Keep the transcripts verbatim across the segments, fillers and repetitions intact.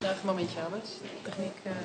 Even een momentje, Albert. Techniek. Uh...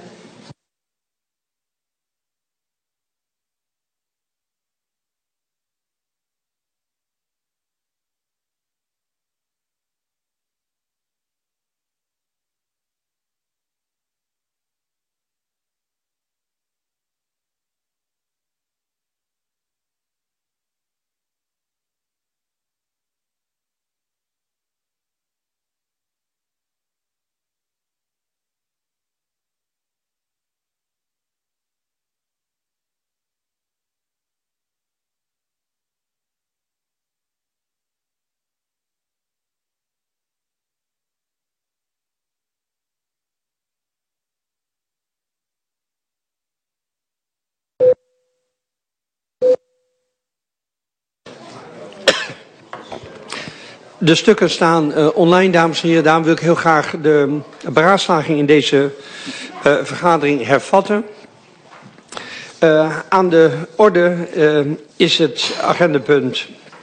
De stukken staan uh, online, dames en heren. Daarom wil ik heel graag de beraadslaging in deze uh, vergadering hervatten. Uh, aan de orde uh, is het agendapunt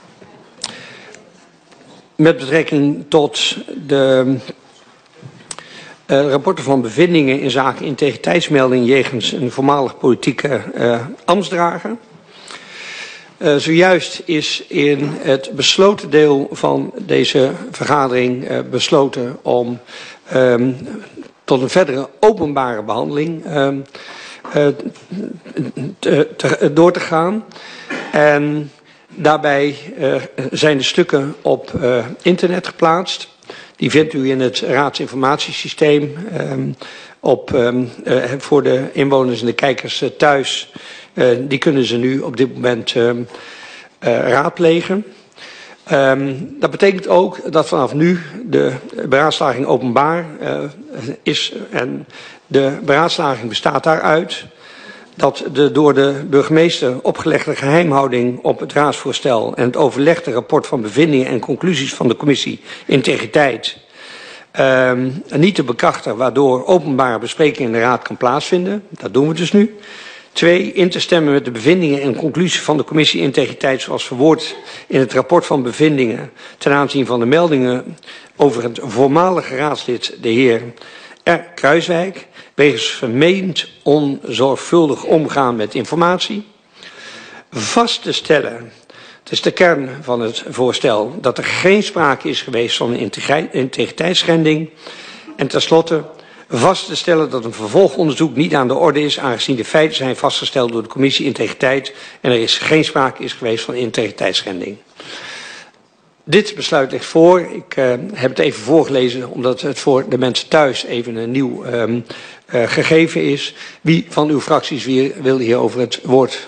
met betrekking tot de uh, rapporten van bevindingen in zaken integriteitsmelding jegens een voormalig politieke uh, ambtsdrager. Uh, zojuist is in het besloten deel van deze vergadering uh, besloten om um, tot een verdere openbare behandeling um, uh, te, te, door te gaan. En daarbij uh, zijn de stukken op uh, internet geplaatst. Die vindt u in het raadsinformatiesysteem um, op, um, uh, voor de inwoners en de kijkers uh, thuis. Uh, die kunnen ze nu op dit moment uh, uh, raadplegen. Um, dat betekent ook dat vanaf nu de beraadslaging openbaar uh, is. En de beraadslaging bestaat daaruit dat de door de burgemeester opgelegde geheimhouding op het raadsvoorstel en het overlegde rapport van bevindingen en conclusies van de commissie Integriteit um, niet te bekrachten, waardoor openbare bespreking in de raad kan plaatsvinden. Dat doen we dus nu. Twee, in te stemmen met de bevindingen en conclusies van de commissie Integriteit zoals verwoord in het rapport van bevindingen ten aanzien van de meldingen over het voormalige raadslid, de heer R. Kruiswijk, wegens vermeend onzorgvuldig omgaan met informatie. Vast te stellen, het is de kern van het voorstel, dat er geen sprake is geweest van een integriteitsschending. En tenslotte vast te stellen dat een vervolgonderzoek niet aan de orde is, aangezien de feiten zijn vastgesteld door de commissie Integriteit en er is geen sprake is geweest van integriteitsschending. Dit besluit ligt voor. Ik uh, heb het even voorgelezen omdat het voor de mensen thuis even een nieuw um, uh, gegeven is. Wie van uw fracties weer wil hierover het woord?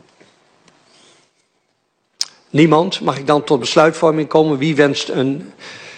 Niemand. Mag ik dan tot besluitvorming komen? Wie wenst een...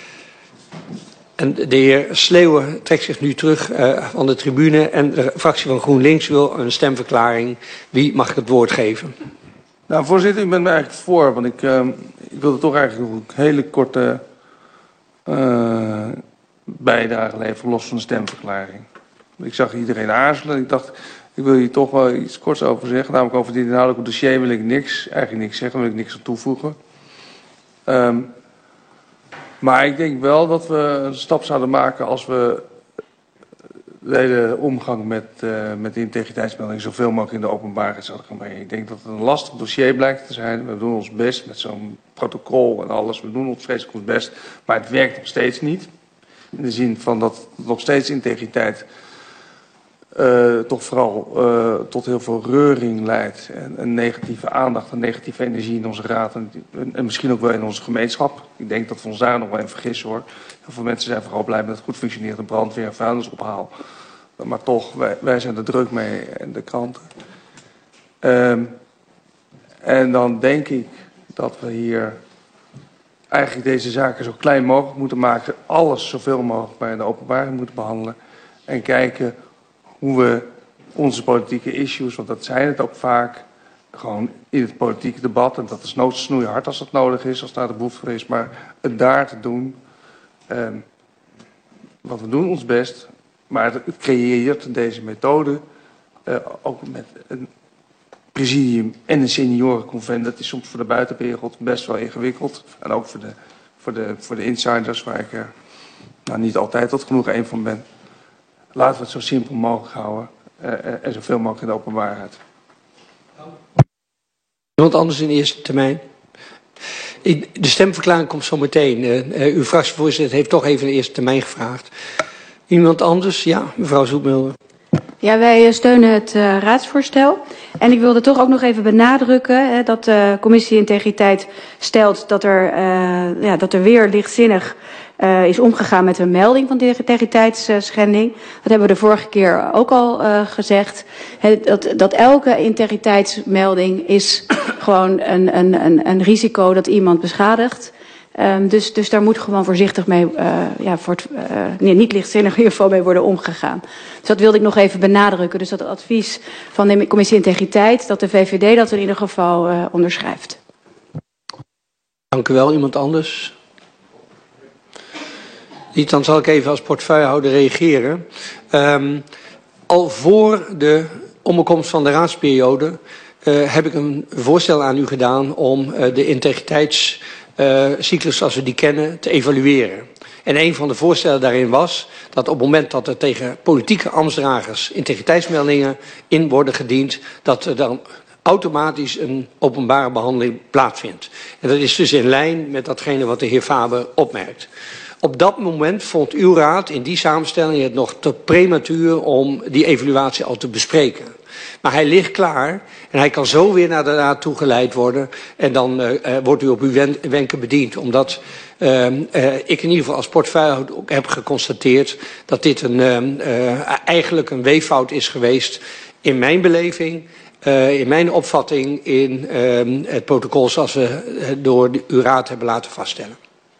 En de heer Sleeuwen trekt zich nu terug uh, van de tribune en de fractie van GroenLinks wil een stemverklaring. Wie mag ik het woord geven? Nou, voorzitter, u bent me eigenlijk voor, want ik, uh, ik wilde toch eigenlijk nog een hele korte uh, bijdrage leveren, los van de stemverklaring. Ik zag iedereen aarzelen. Ik dacht, ik wil hier toch wel iets korts over zeggen. Namelijk over dit inhoudelijke dossier wil ik niks, eigenlijk niks zeggen, wil ik niks aan toevoegen. Um, Maar ik denk wel dat we een stap zouden maken als we de hele omgang met, uh, met de integriteitsmelding zoveel mogelijk in de openbaarheid zouden gaan brengen. Ik denk dat het een lastig dossier blijkt te zijn. We doen ons best met zo'n protocol en alles. We doen ons vreselijk ons best, maar het werkt nog steeds niet. In de zin van dat nog steeds integriteit uh, toch vooral uh, tot heel veel reuring leidt. En een negatieve aandacht, een negatieve energie in onze raad en, en misschien ook wel in onze gemeenschap. Ik denk dat we ons daar nog wel in vergissen hoor. Heel veel mensen zijn vooral blij met het goed functionerende brandweer en vuilnisophaal. Maar toch, wij, wij zijn er druk mee en de kranten. Um, en dan denk ik dat we hier eigenlijk deze zaken zo klein mogelijk moeten maken. Alles zoveel mogelijk bij de openbaarheid moeten behandelen. En kijken hoe we onze politieke issues, want dat zijn het ook vaak, gewoon in het politieke debat, en dat is noodsnoeihard als dat nodig is, als daar de behoefte voor is, maar het daar te doen. Um, want we doen ons best, maar het creëert deze methode, uh, ook met een presidium en een seniorenconvent, dat is soms voor de buitenwereld best wel ingewikkeld. En ook voor de, voor de, voor de insiders, waar ik er nou, niet altijd tot genoeg een van ben. laten we het zo simpel mogelijk houden uh, en zoveel mogelijk in de openbaarheid. Iemand anders in de eerste termijn? De stemverklaring komt zo meteen. Uh, uh, uw fractievoorzitter heeft toch even de eerste termijn gevraagd. Iemand anders? Ja, mevrouw Zoetmulder. Ja, wij steunen het uh, raadsvoorstel. En ik wilde toch ook nog even benadrukken hè, dat de commissie Integriteit stelt dat er, uh, ja, dat er weer lichtzinnig uh, is omgegaan met een melding van de integriteitsschending. Dat hebben we de vorige keer ook al uh, gezegd. He, dat, dat elke integriteitsmelding is gewoon een, een, een, een risico dat iemand beschadigt. Um, dus, dus daar moet gewoon voorzichtig mee, uh, ja, voor het, uh, nee, niet lichtzinnig in ieder geval mee worden omgegaan. Dus dat wilde ik nog even benadrukken. Dus dat het advies van de commissie Integriteit, dat de V V D dat in ieder geval uh, onderschrijft. Dank u wel. Iemand anders? Niet, dan zal ik even als portefeuillehouder reageren. Um, al voor de omkomst van de raadsperiode uh, heb ik een voorstel aan u gedaan om uh, de integriteits Uh, cyclus zoals we die kennen te evalueren. En een van de voorstellen daarin was dat op het moment dat er tegen politieke ambtsdragers integriteitsmeldingen in worden gediend, dat er dan automatisch een openbare behandeling plaatsvindt. En dat is dus in lijn met datgene wat de heer Faber opmerkt. Op dat moment vond uw raad in die samenstelling het nog te prematuur om die evaluatie al te bespreken. Maar hij ligt klaar en hij kan zo weer naar de raad toegeleid worden. En dan uh, uh, wordt u op uw wen wenken bediend. Omdat uh, uh, ik in ieder geval als portefeuillehouder ook heb geconstateerd dat dit een, uh, uh, eigenlijk een weeffout is geweest in mijn beleving. Uh, in mijn opvatting in uh, het protocol zoals we uh, door de, uw raad hebben laten vaststellen.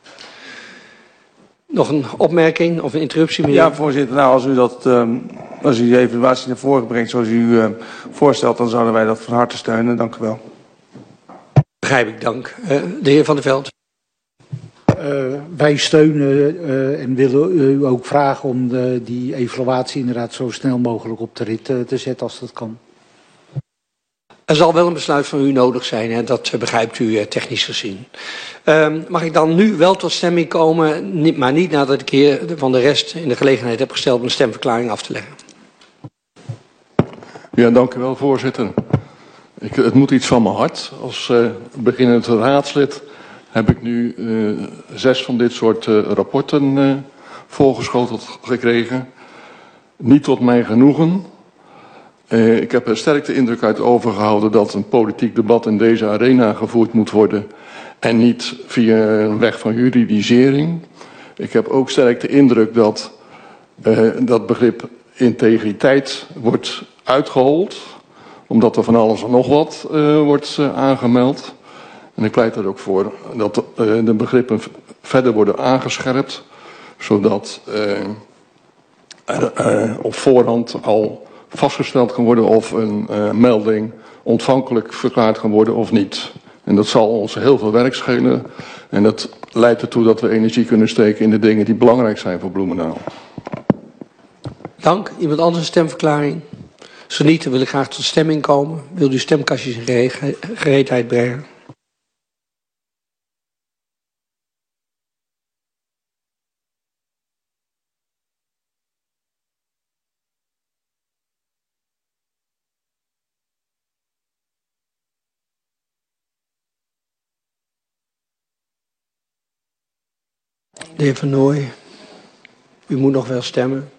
Nog een opmerking of een interruptie, meneer? Ja, voorzitter. Nou, als u dat, um, als u die evaluatie naar voren brengt zoals u uh, voorstelt, dan zouden wij dat van harte steunen. Dank u wel. Begrijp ik, dank. Uh, de heer Van der Veld. Uh, wij steunen uh, en willen u ook vragen om de, die evaluatie inderdaad zo snel mogelijk op de rit uh, te zetten als dat kan. Er zal wel een besluit van u nodig zijn, hè? Dat uh, begrijpt u uh, technisch gezien. Uh, mag ik dan nu wel tot stemming komen, niet, maar niet nadat ik hier van de rest in de gelegenheid heb gesteld om een stemverklaring af te leggen. Ja, dank u wel, voorzitter. Ik, het moet iets van mijn hart. Als uh, beginnend raadslid heb ik nu uh, zes van dit soort uh, rapporten uh, voorgeschoteld gekregen. Niet tot mijn genoegen. Uh, ik heb er sterk de indruk uit overgehouden dat een politiek debat in deze arena gevoerd moet worden. En niet via een weg van juridisering. Ik heb ook sterk de indruk dat uh, dat begrip integriteit wordt uitgehold. Omdat er van alles en nog wat uh, wordt uh, aangemeld. En ik pleit er ook voor dat uh, de begrippen verder worden aangescherpt. Zodat uh, er uh, op voorhand al vastgesteld kan worden of een uh, melding ontvankelijk verklaard kan worden of niet. En dat zal ons heel veel werk schelen. En dat leidt ertoe dat we energie kunnen steken in de dingen die belangrijk zijn voor Bloemendaal. Dank. Iemand anders een stemverklaring? Zo niet, dan wil ik graag tot stemming komen. Wilt u stemkastjes in gereedheid brengen? De heer Van Nooy, u moet nog wel stemmen.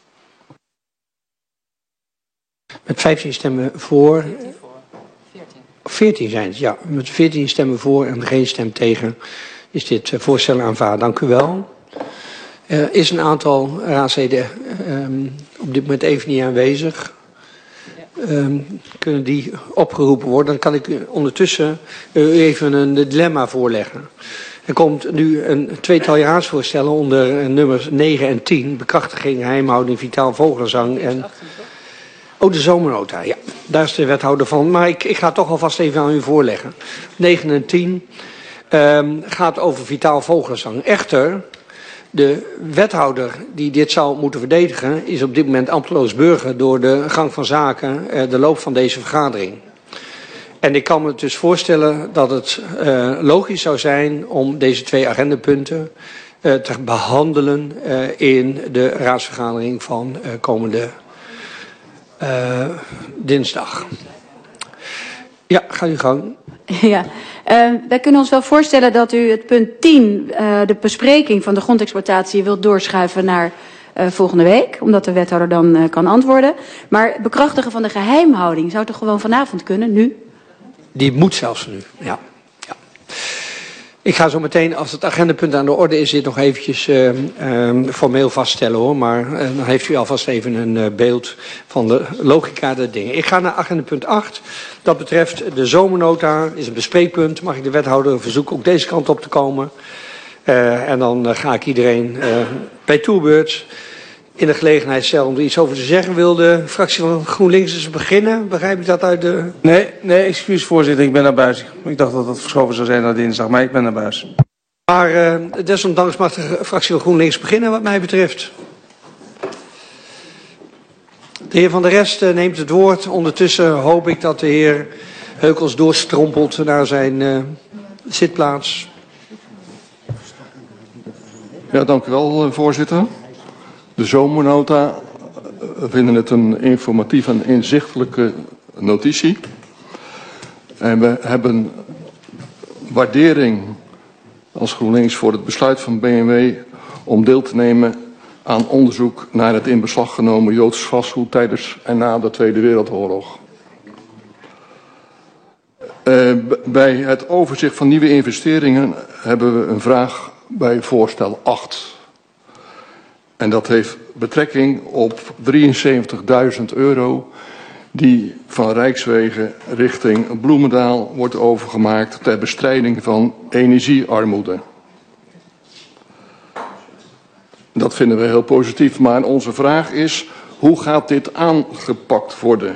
Met vijftien stemmen voor. veertien zijn het, ja. Met veertien stemmen voor en geen stem tegen is dit voorstel aanvaard. Dank u wel. Er is een aantal raadsleden um, op dit moment even niet aanwezig. Um, kunnen die opgeroepen worden? Dan kan ik u ondertussen uh, even een dilemma voorleggen. Er komt nu een tweetal raadsvoorstellen onder nummers negen en tien. Bekrachtiging, geheimhouding, vitaal vogelzang en... Oh, de zomernota, ja. Daar is de wethouder van. Maar ik, ik ga het toch alvast even aan u voorleggen. negen en tien um, gaat over vitaal vogelzang. Echter, de wethouder die dit zou moeten verdedigen is op dit moment ambteloos burger door de gang van zaken, uh, de loop van deze vergadering. En ik kan me dus voorstellen dat het uh, logisch zou zijn om deze twee agendapunten uh, te behandelen uh, in de raadsvergadering van uh, komende uh, dinsdag. Ja, ga uw gang. Ja, uh, wij kunnen ons wel voorstellen dat u het punt tien, uh, de bespreking van de grondexploitatie, wilt doorschuiven naar uh, volgende week, omdat de wethouder dan uh, kan antwoorden. Maar bekrachtigen van de geheimhouding zou toch gewoon vanavond kunnen, nu? Die moet zelfs nu, ja. ja. Ik ga zo meteen, als het agendapunt aan de orde is, dit nog eventjes uh, uh, formeel vaststellen hoor. Maar uh, dan heeft u alvast even een uh, beeld van de logica der dingen. Ik ga naar agendapunt acht. Dat betreft de zomernota, is een bespreekpunt. Mag ik de wethouder verzoeken ook deze kant op te komen. Uh, en dan uh, ga ik iedereen uh, bij toerbeurt in de gelegenheid stellen om er iets over te zeggen. Wil de fractie van GroenLinks eens beginnen? Begrijp ik dat uit de... Nee, nee, excuus voorzitter, ik ben naar buis. Ik dacht dat het verschoven zou zijn naar dinsdag, maar ik ben naar buis. Maar uh, desondanks mag de fractie van GroenLinks beginnen wat mij betreft. De heer Van der Rest uh, neemt het woord. Ondertussen hoop ik dat de heer Heukels doorstrompelt naar zijn uh, zitplaats. Ja, dank u wel, voorzitter. De zomernota, we vinden het een informatief en inzichtelijke notitie. En we hebben waardering als GroenLinks voor het besluit van B M W om deel te nemen aan onderzoek naar het in beslag genomen Joods vastgoed tijdens en na de Tweede Wereldoorlog. Uh, bij het overzicht van nieuwe investeringen hebben we een vraag bij voorstel acht. En dat heeft betrekking op drieënzeventigduizend euro die van Rijkswegen richting Bloemendaal wordt overgemaakt ter bestrijding van energiearmoede. Dat vinden we heel positief, maar onze vraag is, hoe gaat dit aangepakt worden?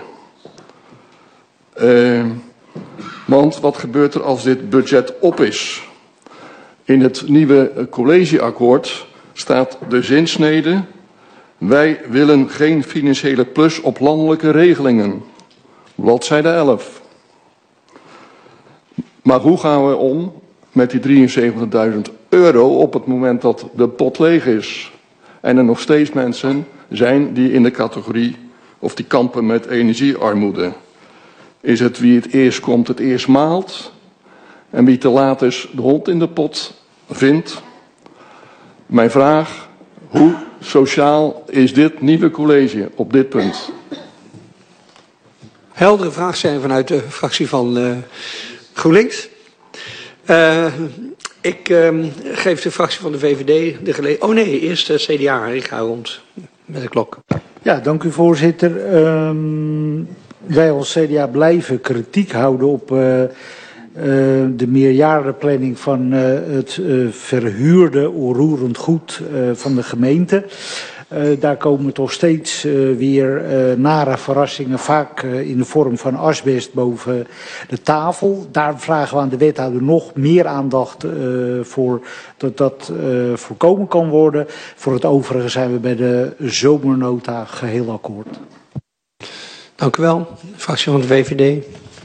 Uh, want wat gebeurt er als dit budget op is? In het nieuwe collegeakkoord staat de zinsnede: wij willen geen financiële plus op landelijke regelingen. Bladzijde elf. Maar hoe gaan we om met die drieënzeventigduizend euro op het moment dat de pot leeg is? En er nog steeds mensen zijn die in de categorie of die kampen met energiearmoede. Is het wie het eerst komt het eerst maalt? En wie te laat is de hond in de pot vindt? Mijn vraag, hoe sociaal is dit nieuwe college op dit punt? Heldere vraag zijn vanuit de fractie van uh, GroenLinks. Uh, ik uh, geef de fractie van de V V D de gelegenheid... Oh nee, eerst de C D A. Ik ga rond met de klok. Ja, dank u voorzitter. Um, wij als C D A blijven kritiek houden op... Uh, Uh, de meerjarenplanning van uh, het uh, verhuurde onroerend goed uh, van de gemeente. Uh, daar komen toch steeds uh, weer uh, nare verrassingen, vaak uh, in de vorm van asbest boven de tafel. Daar vragen we aan de wethouder nog meer aandacht uh, voor dat dat uh, voorkomen kan worden. Voor het overige zijn we bij de zomernota geheel akkoord. Dank u wel. Fractie van de V V D.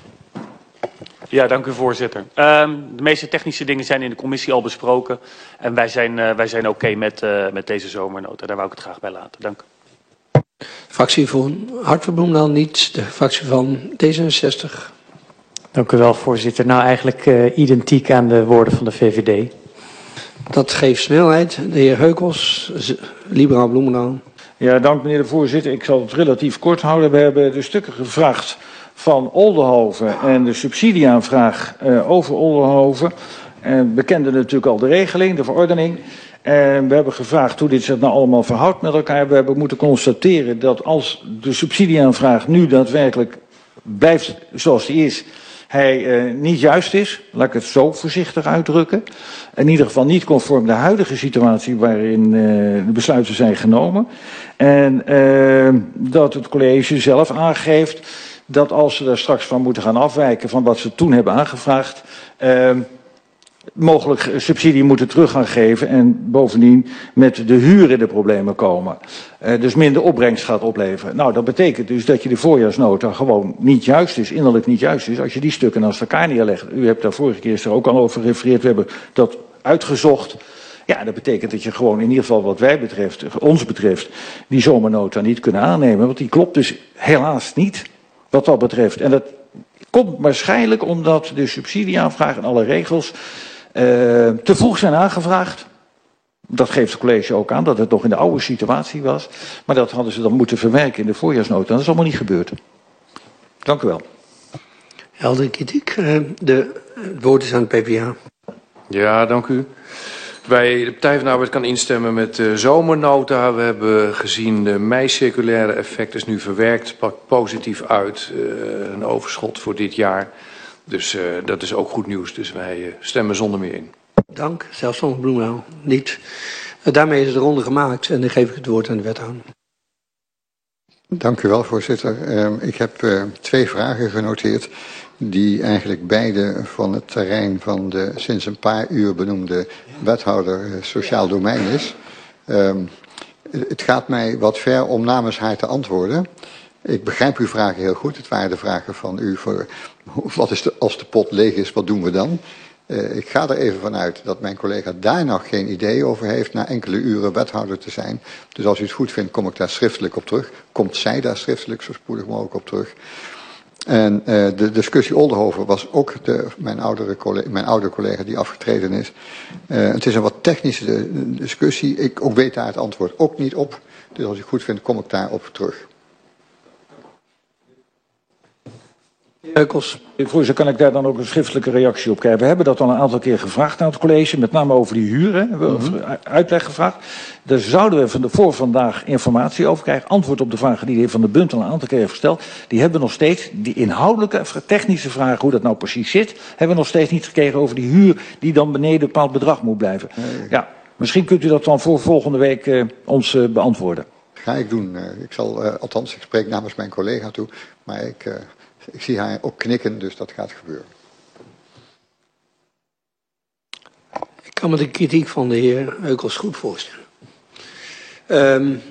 Ja, dank u voorzitter. Uh, de meeste technische dingen zijn in de commissie al besproken. En wij zijn, uh, wij zijn oké okay met, uh, met deze zomernota. Daar wou ik het graag bij laten. Dank. Fractie van Hartwig Bloemendaal niet. De fractie van D zesenzestig. Dank u wel, voorzitter. Nou, eigenlijk uh, identiek aan de woorden van de V V D. Dat geeft snelheid. De heer Heukels, liberaal Bloemendaal. Ja, dank meneer de voorzitter. Ik zal het relatief kort houden. We hebben de stukken gevraagd van Oldenhoven en de subsidieaanvraag uh, over Oldenhoven. En we kenden natuurlijk al de regeling, de verordening. En we hebben gevraagd hoe dit zich nou allemaal verhoudt met elkaar. We hebben moeten constateren dat als de subsidieaanvraag nu daadwerkelijk blijft zoals die is, hij uh, niet juist is, laat ik het zo voorzichtig uitdrukken. In ieder geval niet conform de huidige situatie waarin uh, de besluiten zijn genomen. En uh, dat het college zelf aangeeft dat als ze daar straks van moeten gaan afwijken van wat ze toen hebben aangevraagd, uh, mogelijk subsidie moeten terug gaan geven en bovendien met de huur in de problemen komen. Uh, dus minder opbrengst gaat opleveren. Nou, dat betekent dus dat je de voorjaarsnota gewoon niet juist is, innerlijk niet juist is, als je die stukken naast elkaar neerlegt. U hebt daar vorige keer er ook al over gerefereerd, we hebben dat uitgezocht. Ja, dat betekent dat je gewoon in ieder geval wat wij betreft, ons betreft, die zomernota niet kunnen aannemen. Want die klopt dus helaas niet wat dat betreft. En dat komt waarschijnlijk omdat de subsidieaanvraag en alle regels uh, te vroeg zijn aangevraagd. Dat geeft het college ook aan, dat het nog in de oude situatie was. Maar dat hadden ze dan moeten verwerken in de voorjaarsnota. En dat is allemaal niet gebeurd. Dank u wel. Heldere kritiek. De, het woord is aan het P v a. Ja, dank u. Wij, de Partij van de Arbeid, kan instemmen met de zomernota. We hebben gezien de mei-circulaire effect is nu verwerkt. Pakt positief uit. Uh, een overschot voor dit jaar. Dus uh, dat is ook goed nieuws. Dus wij uh, stemmen zonder meer in. Dank. Zelfs van Bloemendaal niet. Uh, daarmee is de ronde gemaakt. En dan geef ik het woord aan de wethouder. Dank u wel, voorzitter. Uh, ik heb uh, twee vragen genoteerd die eigenlijk beide van het terrein van de sinds een paar uur benoemde wethouder uh, sociaal domein is. Uh, het gaat mij wat ver om namens haar te antwoorden. Ik begrijp uw vragen heel goed. Het waren de vragen van u voor wat is de, als de pot leeg is, wat doen we dan? Uh, ik ga er even vanuit dat mijn collega daar nog geen idee over heeft na enkele uren wethouder te zijn. Dus als u het goed vindt, kom ik daar schriftelijk op terug. Komt zij daar schriftelijk zo spoedig mogelijk op terug. En uh, de discussie Oldenhoven was ook de, mijn, oudere collega, mijn oude collega die afgetreden is. Uh, het is een wat technische discussie. Ik ook weet daar het antwoord ook niet op. Dus als u het goed vindt, kom ik daarop terug. Eukels. Voorzitter, kan ik daar dan ook een schriftelijke reactie op krijgen? We hebben dat al een aantal keer gevraagd aan het college, met name over die huren. We hebben mm-hmm. uitleg gevraagd. Daar zouden we van de, voor vandaag informatie over krijgen. Antwoord op de vragen die de heer Van der Bunt al een aantal keer heeft gesteld. Die hebben we nog steeds, die inhoudelijke, technische vragen, hoe dat nou precies zit, hebben we nog steeds niet gekregen over die huur die dan beneden een bepaald bedrag moet blijven. Nee. Ja, misschien kunt u dat dan voor volgende week uh, ons uh, beantwoorden. Ga ik doen. Uh, ik zal, uh, althans, ik spreek namens mijn collega toe, maar ik... Uh, Ik zie haar ook knikken, dus dat gaat gebeuren. Ik kan me de kritiek van de heer Eukels goed voorstellen. Um,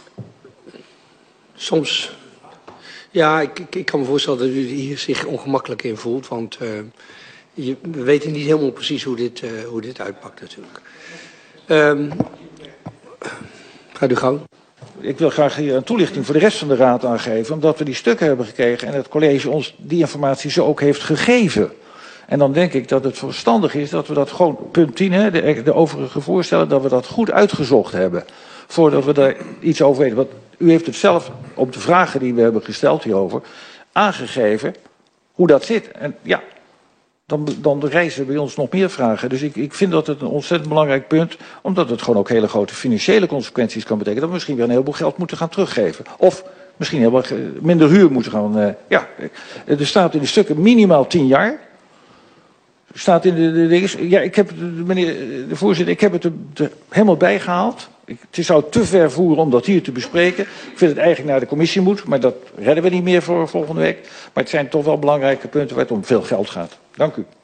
soms, ja, ik, ik, ik kan me voorstellen dat u hier zich ongemakkelijk in voelt, want uh, je, we weten niet helemaal precies hoe dit, uh, hoe dit uitpakt natuurlijk. Um, gaat u gang. Ik wil graag hier een toelichting voor de rest van de raad aangeven, omdat we die stukken hebben gekregen en het college ons die informatie zo ook heeft gegeven. En dan denk ik dat het verstandig is dat we dat gewoon, punt tien, hè, de, de overige voorstellen, dat we dat goed uitgezocht hebben. Voordat we daar iets over weten. Want u heeft het zelf op de vragen die we hebben gesteld hierover aangegeven hoe dat zit. En ja, dan, dan reizen bij ons nog meer vragen. Dus ik, ik vind dat het een ontzettend belangrijk punt, omdat het gewoon ook hele grote financiële consequenties kan betekenen. Dat we misschien weer een heleboel geld moeten gaan teruggeven. Of misschien helemaal minder huur moeten gaan. Uh, ja, er staat in de stukken minimaal tien jaar. Er staat in de, de, de ja, ik heb, meneer de voorzitter, ik heb het er, er helemaal bijgehaald. Ik, het zou te ver voeren om dat hier te bespreken. Ik vind het eigenlijk naar de commissie moet, maar dat redden we niet meer voor volgende week. Maar het zijn toch wel belangrijke punten waar het om veel geld gaat. Dank u.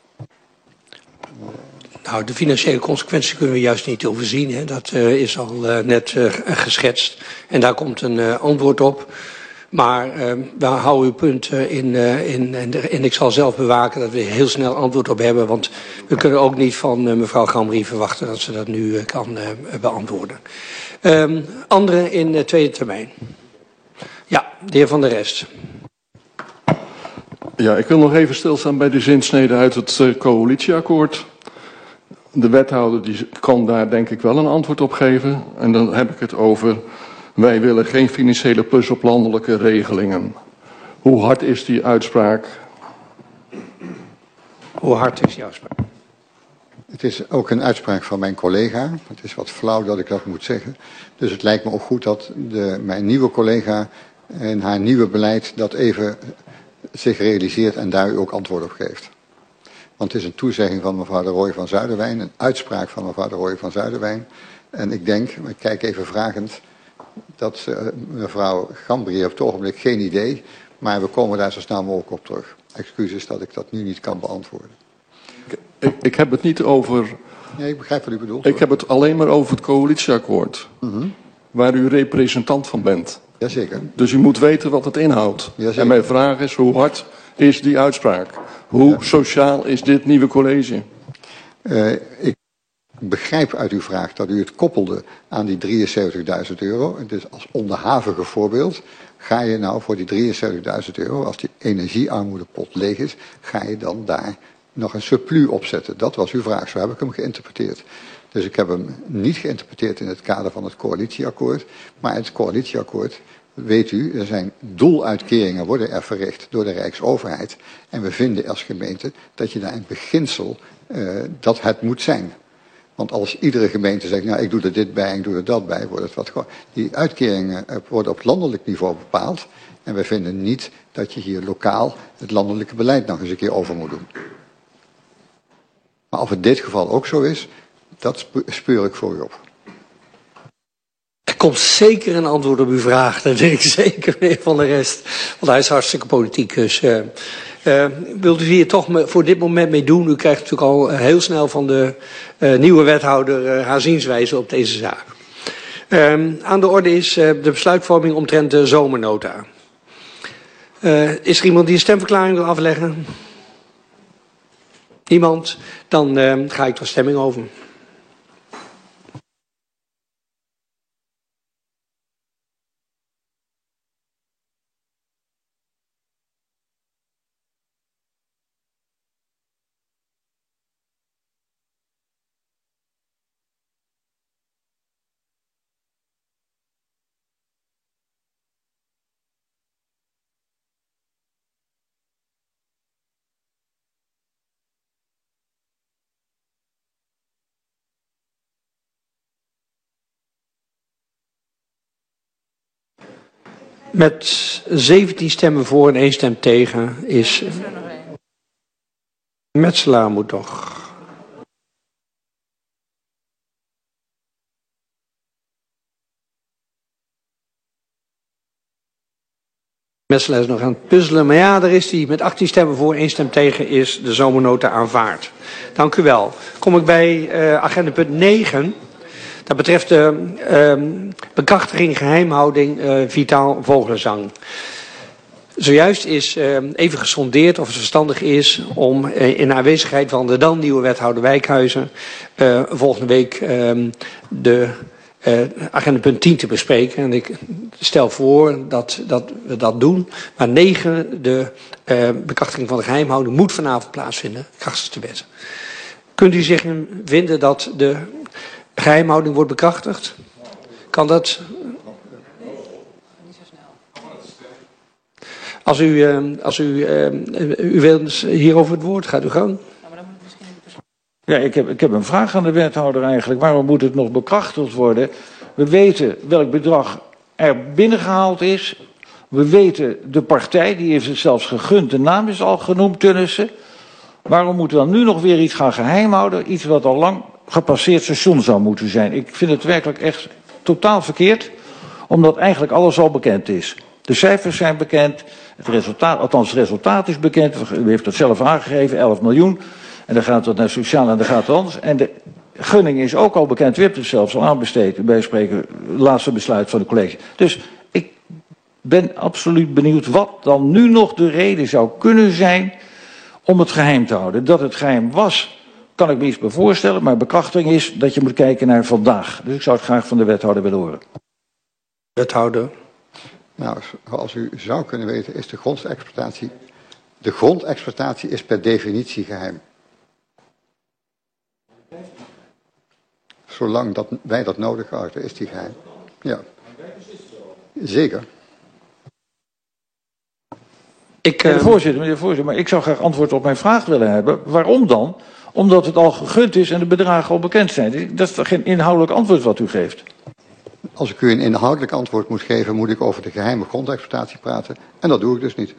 Nou, de financiële consequenties kunnen we juist niet overzien. Hè. Dat uh, is al uh, net uh, geschetst. En daar komt een uh, antwoord op. Maar uh, we houden uw punt uh, in, uh, in en, en ik zal zelf bewaken dat we heel snel antwoord op hebben. Want we kunnen ook niet van uh, mevrouw Gambry verwachten dat ze dat nu uh, kan uh, beantwoorden. Um, anderen in uh, tweede termijn. Ja, de heer Van der Rest. Ja, ik wil nog even stilstaan bij de zinsnede uit het uh, coalitieakkoord. De wethouder die kan daar denk ik wel een antwoord op geven. En dan heb ik het over, wij willen geen financiële plus op landelijke regelingen. Hoe hard is die uitspraak? Hoe hard is die uitspraak? Het is ook een uitspraak van mijn collega. Het is wat flauw dat ik dat moet zeggen. Dus het lijkt me ook goed dat de, mijn nieuwe collega en haar nieuwe beleid dat even zich realiseert en daar u ook antwoord op geeft. Want het is een toezegging van mevrouw de Rooij van Zuiderwijn, een uitspraak van mevrouw de Rooij van Zuiderwijn. En ik denk, ik kijk even vragend, dat uh, mevrouw Gambry heeft op het ogenblik geen idee, maar we komen daar zo snel mogelijk op terug. Excuses dat ik dat nu niet kan beantwoorden. Ik, ik heb het niet over... Nee, ik begrijp wat u bedoelt. Ik hoor. heb het alleen maar over het coalitieakkoord, Mm-hmm. waar u representant van bent. Jazeker. Dus u moet weten wat het inhoudt. Jazeker. En mijn vraag is, hoe hard is die uitspraak? Hoe ja. sociaal is dit nieuwe college? Uh, ik... begrijp uit uw vraag dat u het koppelde aan die drieënzeventigduizend euro. Dus als onderhavige voorbeeld, ga je nou voor die drieënzeventigduizend euro, als die energiearmoedepot leeg is, ga je dan daar nog een surplus opzetten? Dat was uw vraag, zo heb ik hem geïnterpreteerd. Dus ik heb hem niet geïnterpreteerd in het kader van het coalitieakkoord, maar in het coalitieakkoord, weet u, er zijn doeluitkeringen worden er verricht door de Rijksoverheid. En we vinden als gemeente dat je daar in beginsel uh, dat het moet zijn. Want als iedere gemeente zegt, nou ik doe er dit bij en ik doe er dat bij, wordt het wat gewoon. Die uitkeringen uh, worden op landelijk niveau bepaald. En we vinden niet dat je hier lokaal het landelijke beleid nog eens een keer over moet doen. Maar of het in dit geval ook zo is, dat speur ik voor u op. Er komt zeker een antwoord op uw vraag. Dat weet ik zeker, meneer Van der Rest. Want hij is hartstikke politiek. Dus uh, uh, wilt u hier toch me, voor dit moment mee doen? U krijgt natuurlijk al uh, heel snel van de uh, nieuwe wethouder uh, haar zienswijze op deze zaak. Uh, aan de orde is uh, de besluitvorming omtrent de zomernota. Uh, is er iemand die een stemverklaring wil afleggen? Niemand? Dan uh, ga ik tot stemming over. Met zeventien stemmen voor en één stem tegen is... Metselaar moet toch. Metselaar is nog aan het puzzelen, maar ja, daar is hij. Met achttien stemmen voor, één stem tegen is de zomernota aanvaard. Dank u wel. Kom ik bij uh, agenda punt negen. Dat betreft de uh, bekrachtiging, geheimhouding, uh, vitaal vogelenzang. Zojuist is uh, even gesondeerd of het verstandig is om uh, in aanwezigheid van de dan nieuwe wethouder Wijkhuizen uh, volgende week uh, de uh, agenda punt tien te bespreken. En ik stel voor dat, dat we dat doen. Maar negen, de uh, bekrachtiging van de geheimhouding, moet vanavond plaatsvinden, krachtens de wet. Kunt u zich vinden dat de geheimhouding wordt bekrachtigd? Kan dat? Als u, uh, als u, uh, u wilt hierover het woord, gaat u gang. Ja, ik heb, ik heb een vraag aan de wethouder eigenlijk. Waarom moet het nog bekrachtigd worden? We weten welk bedrag er binnengehaald is. We weten de partij, die heeft het zelfs gegund. De naam is al genoemd, Tönnissen. Waarom moeten we dan nu nog weer iets gaan geheimhouden? Iets wat al lang gepasseerd station zou moeten zijn. Ik vind het werkelijk echt totaal verkeerd, omdat eigenlijk alles al bekend is. De cijfers zijn bekend, het resultaat, althans het resultaat is bekend. U heeft dat zelf aangegeven, elf miljoen. En dan gaat het naar sociaal en dan gaat het anders. En de gunning is ook al bekend, u hebt het zelfs al aanbesteed. Bij spreken, het laatste besluit van de college. Dus ik ben absoluut benieuwd wat dan nu nog de reden zou kunnen zijn om het geheim te houden. Dat het geheim was, kan ik me iets bij voorstellen, maar bekrachtiging is dat je moet kijken naar vandaag. Dus ik zou het graag van de wethouder willen horen. Wethouder. Nou, zoals u zou kunnen weten is de grondexploitatie, de grondexploitatie is per definitie geheim. Zolang dat wij dat nodig houden, is die geheim. Ja. Zeker. Ik, uh... meneer, de voorzitter, meneer de voorzitter, maar ik zou graag antwoord op mijn vraag willen hebben. Waarom dan? Omdat het al gegund is en de bedragen al bekend zijn. Dat is toch geen inhoudelijk antwoord wat u geeft? Als ik u een inhoudelijk antwoord moet geven, moet ik over de geheime grondexploitatie praten. En dat doe ik dus niet.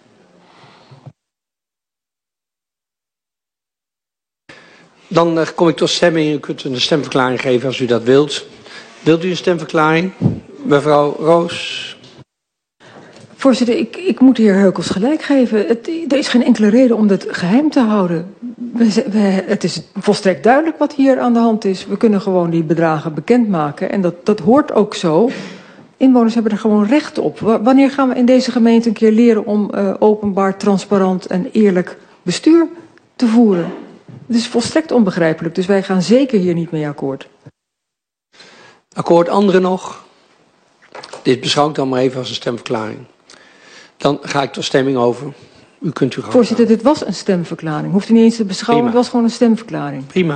Dan uh, kom ik tot stemming. U kunt een stemverklaring geven als u dat wilt. Wilt u een stemverklaring? Mevrouw Roos. Voorzitter, ik, ik moet de heer Heukels gelijk geven. Het, er is geen enkele reden om dat geheim te houden. We, we, het is volstrekt duidelijk wat hier aan de hand is. We kunnen gewoon die bedragen bekendmaken. En dat, dat hoort ook zo. Inwoners hebben er gewoon recht op. Wanneer gaan we in deze gemeente een keer leren om uh, openbaar, transparant en eerlijk bestuur te voeren? Het is volstrekt onbegrijpelijk, dus wij gaan zeker hier niet mee akkoord. Akkoord, anderen nog? Dit beschouw ik dan maar even als een stemverklaring. Dan ga ik tot stemming over. U kunt u gaan. Voorzitter, dit was een stemverklaring. Hoeft u niet eens te beschouwen, Prima. het was gewoon een stemverklaring. Prima.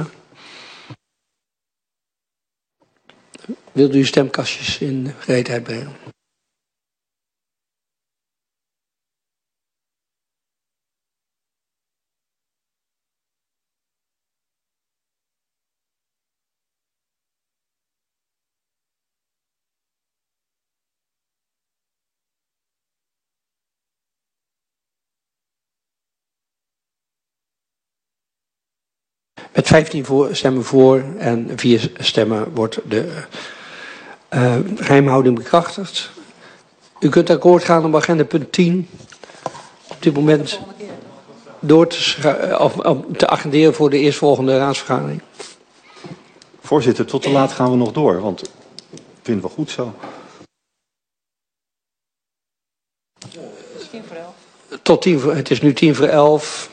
Wilt u uw stemkastjes in gereedheid brengen? Met vijftien voor, stemmen voor en vier stemmen wordt de uh, geheimhouding bekrachtigd. U kunt akkoord gaan op agenda punt tien. Op dit moment door te, of, of, te agenderen voor de eerstvolgende raadsvergadering. Voorzitter, tot te laat gaan we nog door, want ik vind het wel goed zo. Tot tien voor, het is nu tien voor elf.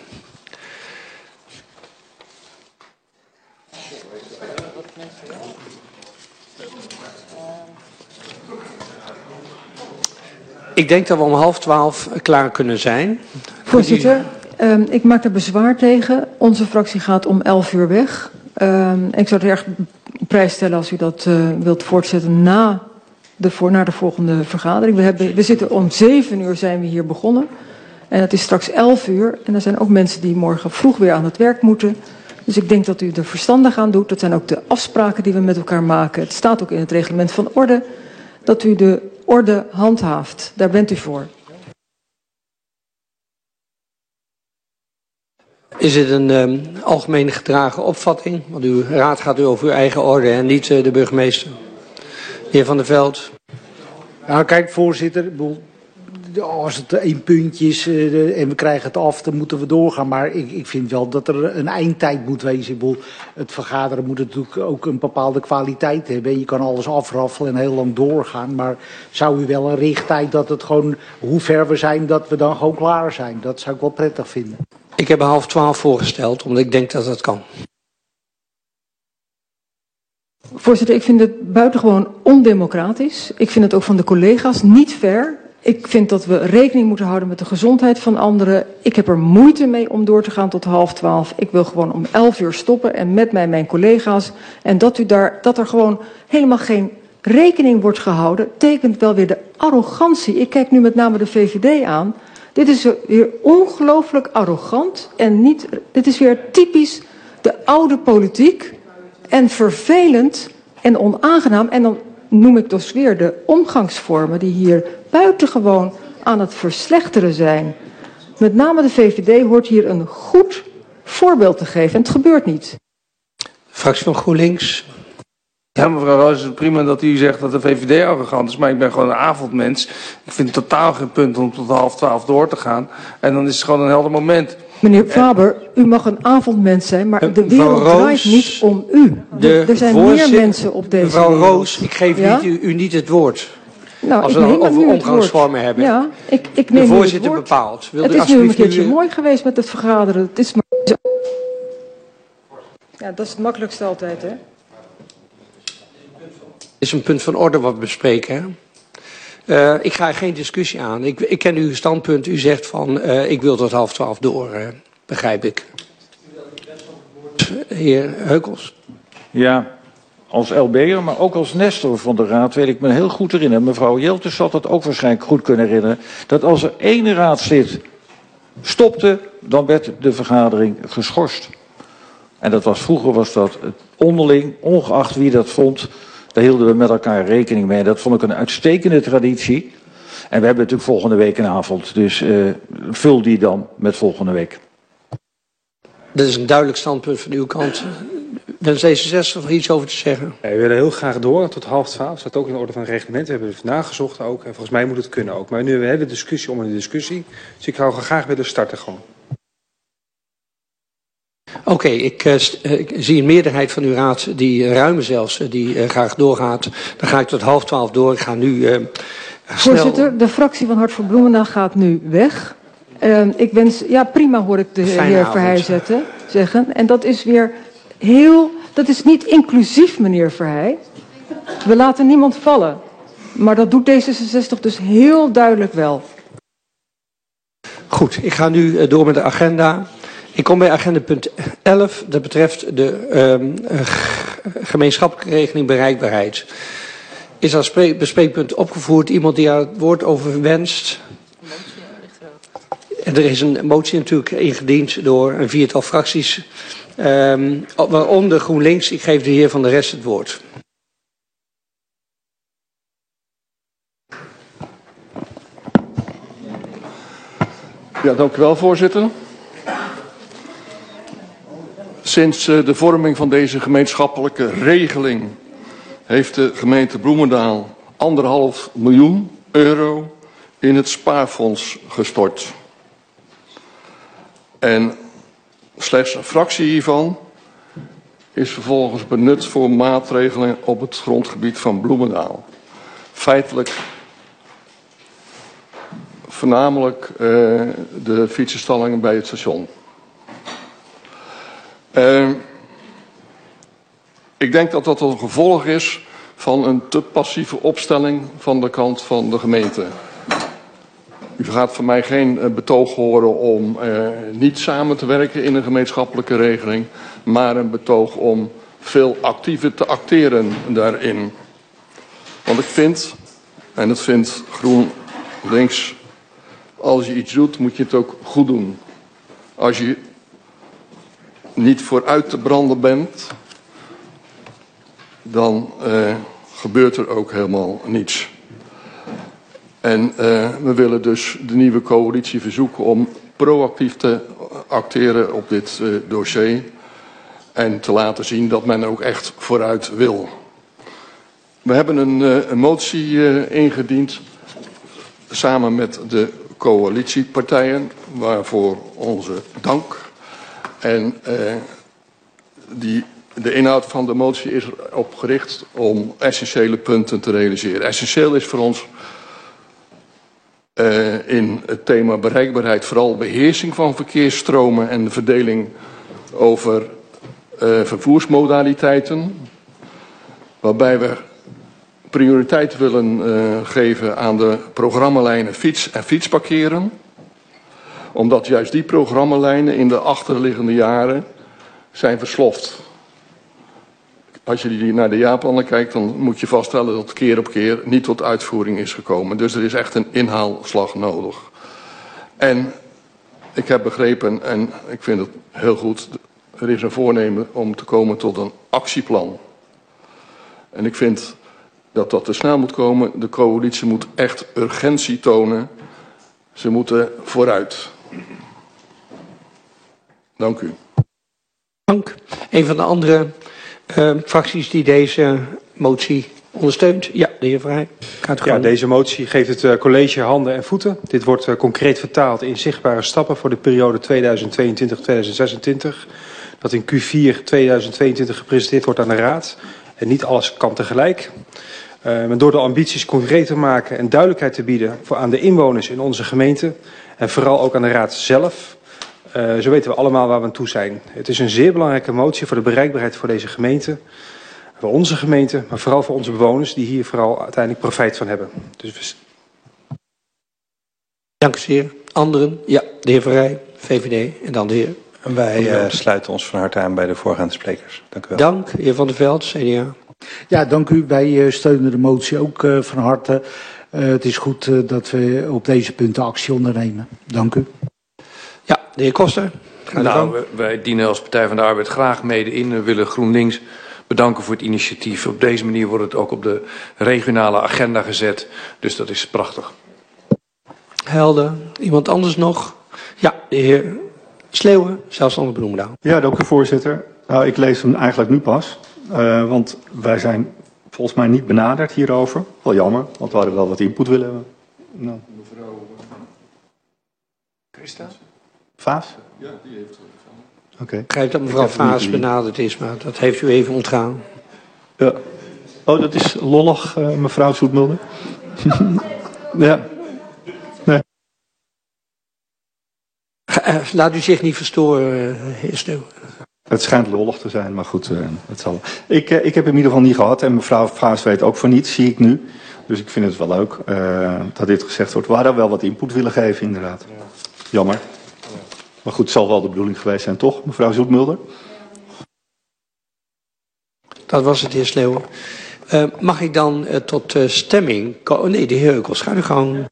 Ik denk dat we om half twaalf klaar kunnen zijn. Voorzitter, uh, ik maak er bezwaar tegen. Onze fractie gaat om elf uur weg. Uh, ik zou het erg op prijs stellen als u dat uh, wilt voortzetten na de, voor, na de volgende vergadering. We, hebben, we zitten om zeven uur zijn we hier begonnen. En het is straks elf uur. En er zijn ook mensen die morgen vroeg weer aan het werk moeten. Dus ik denk dat u er verstandig aan doet. Dat zijn ook de afspraken die we met elkaar maken. Het staat ook in het reglement van orde dat u de orde handhaaft. Daar bent u voor. Is het een um, algemene gedragen opvatting? Want uw raad gaat u over uw eigen orde en niet uh, de burgemeester. Heer Van der Veld. Nou, kijk, voorzitter, als het één puntje is uh, en we krijgen het af, dan moeten we doorgaan. Maar ik, ik vind wel dat er een eindtijd moet wezen. Ik bedoel, het vergaderen moet natuurlijk ook een bepaalde kwaliteit hebben. Je kan alles afraffelen en heel lang doorgaan. Maar zou u wel een richttijd dat het gewoon, hoe ver we zijn, dat we dan gewoon klaar zijn? Dat zou ik wel prettig vinden. Ik heb er half twaalf voorgesteld, omdat ik denk dat dat kan. Voorzitter, ik vind het buitengewoon ondemocratisch. Ik vind het ook van de collega's niet fair. Ik vind dat we rekening moeten houden met de gezondheid van anderen. Ik heb er moeite mee om door te gaan tot half twaalf. Ik wil gewoon om elf uur stoppen en met mij mijn collega's. En dat, u daar, dat er gewoon helemaal geen rekening wordt gehouden, tekent wel weer de arrogantie. Ik kijk nu met name de V V D aan. Dit is weer ongelooflijk arrogant en niet, dit is weer typisch de oude politiek en vervelend en onaangenaam. En dan noem ik dus weer de omgangsvormen die hier buitengewoon aan het verslechteren zijn. Met name de V V D hoort hier een goed voorbeeld te geven en het gebeurt niet. Fractie van GroenLinks. Ja, mevrouw Roos, het is prima dat u zegt dat de V V D arrogant is, maar ik ben gewoon een avondmens. Ik vind totaal geen punt om tot half twaalf door te gaan. En dan is het gewoon een helder moment. Meneer Faber, u mag een avondmens zijn, maar de wereld Roos, draait niet om u. De er zijn meer mensen op deze Mevrouw wereld. Roos, ik geef ja? niet, u, u niet het woord. Nou, als ik we neem het over nu het omgangsvormen woord. hebben. Ja, ik, ik neem de voorzitter nu het bepaalt. Wil het u is nu een keertje u... mooi geweest met het vergaderen. Het is maar... Ja, dat is het makkelijkste altijd, hè? Het is een punt van orde wat we bespreken. Uh, ik ga er geen discussie aan. Ik, ik ken uw standpunt. U zegt van, uh, ik wil tot half twaalf door. Uh, begrijp ik. Heer Heukels. Ja, als L B'er, maar ook als Nestor van de Raad weet ik me heel goed herinneren. Mevrouw Jelters zal dat ook waarschijnlijk goed kunnen herinneren. Dat als er één raadslid stopte, dan werd de vergadering geschorst. En dat was, vroeger was dat onderling, ongeacht wie dat vond. Daar hielden we met elkaar rekening mee. Dat vond ik een uitstekende traditie. En we hebben natuurlijk volgende week een avond. Dus uh, vul die dan met volgende week. Dat is een duidelijk standpunt van uw kant. Wens D zesenzestig er iets over te zeggen? Ja, we willen heel graag door tot half twaalf. Dat staat ook in de orde van het reglement. We hebben het nagezocht ook. En volgens mij moet het kunnen ook. Maar nu hebben we de discussie om een discussie. Dus ik zou graag willen starten gewoon. Oké, okay, ik, uh, ik zie een meerderheid van uw raad, die uh, ruime zelfs, uh, die uh, graag doorgaat. Dan ga ik tot half twaalf door. Ik ga nu uh, snel... Voorzitter, de fractie van Hart voor Bloemendaal gaat nu weg. Uh, ik wens, ja prima hoor ik de Fijne heer avond. Verheij zetten. zeggen. En dat is weer heel, dat is niet inclusief, meneer Verheij. We laten niemand vallen. Maar dat doet D zesenzestig dus heel duidelijk wel. Goed, ik ga nu door met de agenda. Ik kom bij agenda punt elf. Dat betreft de um, gemeenschappelijke regeling bereikbaarheid. Is als bespreekpunt opgevoerd iemand die daar het woord over wenst? En er is een motie natuurlijk ingediend door een viertal fracties. Um, waaronder GroenLinks. Ik geef de heer Van der Rest het woord. Ja, dank u wel, voorzitter. Sinds uh, de vorming van deze gemeenschappelijke regeling heeft de gemeente Bloemendaal anderhalf miljoen euro in het spaarfonds gestort. En slechts een fractie hiervan is vervolgens benut voor maatregelen op het grondgebied van Bloemendaal. Feitelijk voornamelijk uh, de fietsenstallingen bij het station. Uh, ik denk dat dat een gevolg is van een te passieve opstelling van de kant van de gemeente. U gaat van mij geen uh, betoog horen om uh, niet samen te werken in een gemeenschappelijke regeling, maar een betoog om veel actiever te acteren daarin. Want ik vind, en dat vindt GroenLinks, als je iets doet, moet je het ook goed doen. Als je niet vooruit te branden bent, dan uh, gebeurt er ook helemaal niets. En uh, we willen dus de nieuwe coalitie verzoeken om proactief te acteren op dit uh, dossier. En te laten zien dat men ook echt vooruit wil. We hebben een, uh, een motie uh, ingediend samen met de coalitiepartijen, waarvoor onze dank. En uh, die, de inhoud van de motie is erop gericht om essentiële punten te realiseren. Essentieel is voor ons uh, in het thema bereikbaarheid vooral beheersing van verkeersstromen en de verdeling over uh, vervoersmodaliteiten. Waarbij we prioriteit willen uh, geven aan de programmalijnen fiets en fietsparkeren. Omdat juist die programmalijnen in de achterliggende jaren zijn versloft. Als je naar de jaarplannen kijkt, dan moet je vaststellen dat keer op keer niet tot uitvoering is gekomen. Dus er is echt een inhaalslag nodig. En ik heb begrepen, en ik vind het heel goed, er is een voornemen om te komen tot een actieplan. En ik vind dat dat te snel moet komen. De coalitie moet echt urgentie tonen. Ze moeten vooruit. Dank u. Dank. Een van de andere uh, fracties die deze motie ondersteunt. Ja, de heer Vrij. Ja, deze motie geeft het uh, college handen en voeten. Dit wordt uh, concreet vertaald in zichtbare stappen voor de periode tweeduizend tweeëntwintig tot tweeduizend zesentwintig. Dat in Q vier tweeduizend tweeëntwintig gepresenteerd wordt aan de Raad. En niet alles kan tegelijk. Uh, maar door de ambities concreet te maken en duidelijkheid te bieden voor aan de inwoners in onze gemeente. En vooral ook aan de Raad zelf. Uh, zo weten we allemaal waar we aan toe zijn. Het is een zeer belangrijke motie voor de bereikbaarheid voor deze gemeente. Voor onze gemeente, maar vooral voor onze bewoners die hier vooral uiteindelijk profijt van hebben. Dus we... Dank u zeer. Anderen? Ja, de heer Verrij, V V D en dan de heer. En wij uh, sluiten ons van harte aan bij de voorgaande sprekers. Dank u wel. Dank, heer Van der Veld, C D A. Ja, dank u. Wij uh, steunen de motie ook uh, van harte. Uh, het is goed uh, dat we op deze punten actie ondernemen. Dank u. Ja, de heer Koster. Nou, wij dienen als Partij van de Arbeid graag mede in. We willen GroenLinks bedanken voor het initiatief. Op deze manier wordt het ook op de regionale agenda gezet. Dus dat is prachtig. Helder. Iemand anders nog? Ja, de heer Sleeuwen, zelfstandig Bloemendaal. Ja, dank u voorzitter. Nou, ik lees hem eigenlijk nu pas. Uh, want wij zijn volgens mij niet benaderd hierover. Wel jammer, want we hadden wel wat input willen hebben. Nou. Mevrouw Christa? Vaas? Ja, die heeft het. Oké. Okay. Ik begrijp dat mevrouw Vaas benaderd is, maar dat heeft u even ontgaan. Ja. Oh, dat is lollig, uh, mevrouw Zoetmulder. Ja. Nee. Uh, uh, laat u zich niet verstoren, uh, heer Sneeuw. Het schijnt lollig te zijn, maar goed, uh, het zal. Ik, uh, ik heb in ieder geval niet gehad en mevrouw Vaas weet ook van niets, zie ik nu. Dus ik vind het wel leuk uh, dat dit gezegd wordt. We hadden wel wat input willen geven, inderdaad. Ja. Jammer. Ja. Maar goed, het zal wel de bedoeling geweest zijn, toch, mevrouw Zoetmulder? Dat was het, heer Sleeuwen. Uh, mag ik dan uh, tot uh, stemming komen? Nee, de heer Heukels, ga u gang.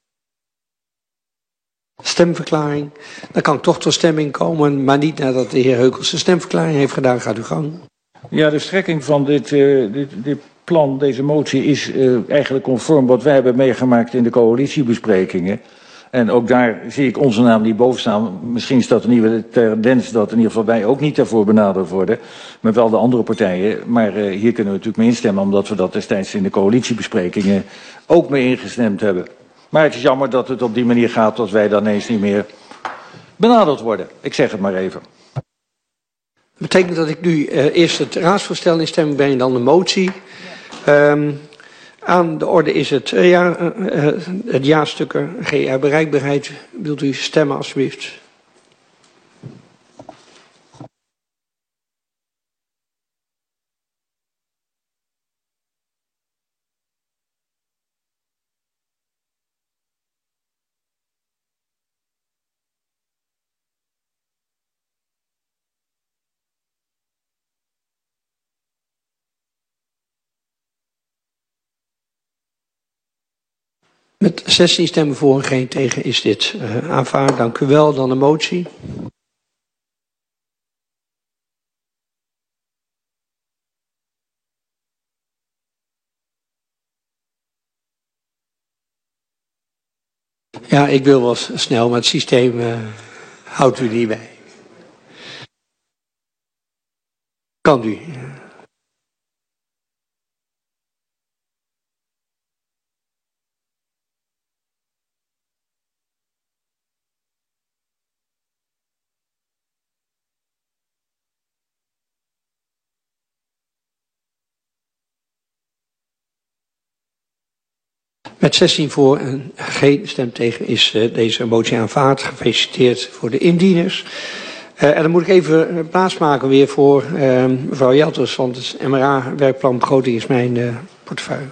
Stemverklaring. Dan kan ik toch tot stemming komen, maar niet nadat de heer Heukels de stemverklaring heeft gedaan. Gaat u gang. Ja, de strekking van dit, uh, dit, dit plan, deze motie, is uh, eigenlijk conform wat wij hebben meegemaakt in de coalitiebesprekingen. En ook daar zie ik onze naam niet boven staan. Misschien is dat een nieuwe tendens dat in ieder geval wij ook niet daarvoor benaderd worden. Maar wel de andere partijen. Maar uh, hier kunnen we natuurlijk mee instemmen, omdat we dat destijds in de coalitiebesprekingen ook mee ingestemd hebben. Maar het is jammer dat het op die manier gaat dat wij dan ineens niet meer benaderd worden. Ik zeg het maar even. Dat betekent dat ik nu uh, eerst het raadsvoorstel in stemming breng en dan de motie. Um, aan de orde is het, uh, ja, uh, uh, het jaarstukken G R bereikbaarheid. Wilt u stemmen alsjeblieft? Met zestien stemmen voor en geen tegen is dit uh, aanvaard. Dank u wel. Dan de motie. Ja, ik wil wel snel, maar het systeem uh, houdt u niet bij. Kan u. Met zestien voor en geen stem tegen is uh, deze motie aanvaard. Gefeliciteerd voor de indieners. Uh, en dan moet ik even plaatsmaken weer voor uh, mevrouw Jelters, want het M R A-werkplan begroting is mijn uh, portefeuille.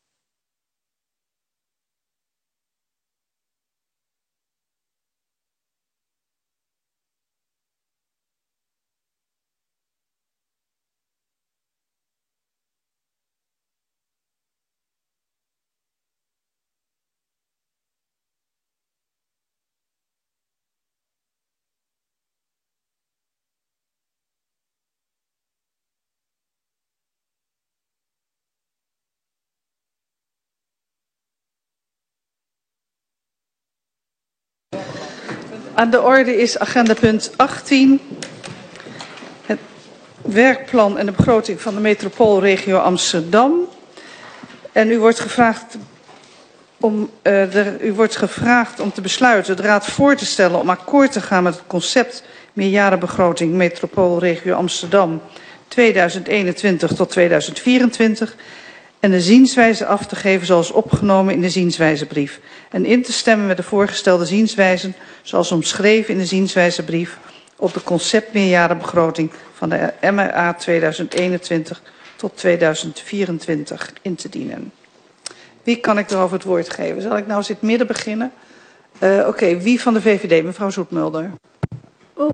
Aan de orde is agenda punt achttien. Het werkplan en de begroting van de metropoolregio Amsterdam. En u wordt gevraagd om, uh, de, u wordt gevraagd om te besluiten de Raad voor te stellen om akkoord te gaan met het concept meerjarenbegroting metropoolregio Amsterdam tweeduizend eenentwintig tot tweeduizend vierentwintig. En de zienswijze af te geven zoals opgenomen in de zienswijzebrief. En in te stemmen met de voorgestelde zienswijzen zoals omschreven in de zienswijzebrief op de concept meerjarenbegroting van de M R A tweeduizend eenentwintig tot tweeduizend vierentwintig in te dienen. Wie kan ik erover het woord geven? Zal ik nou eens in het midden beginnen? Uh, Oké, okay, wie van de V V D? Mevrouw Zoetmulder. Oh.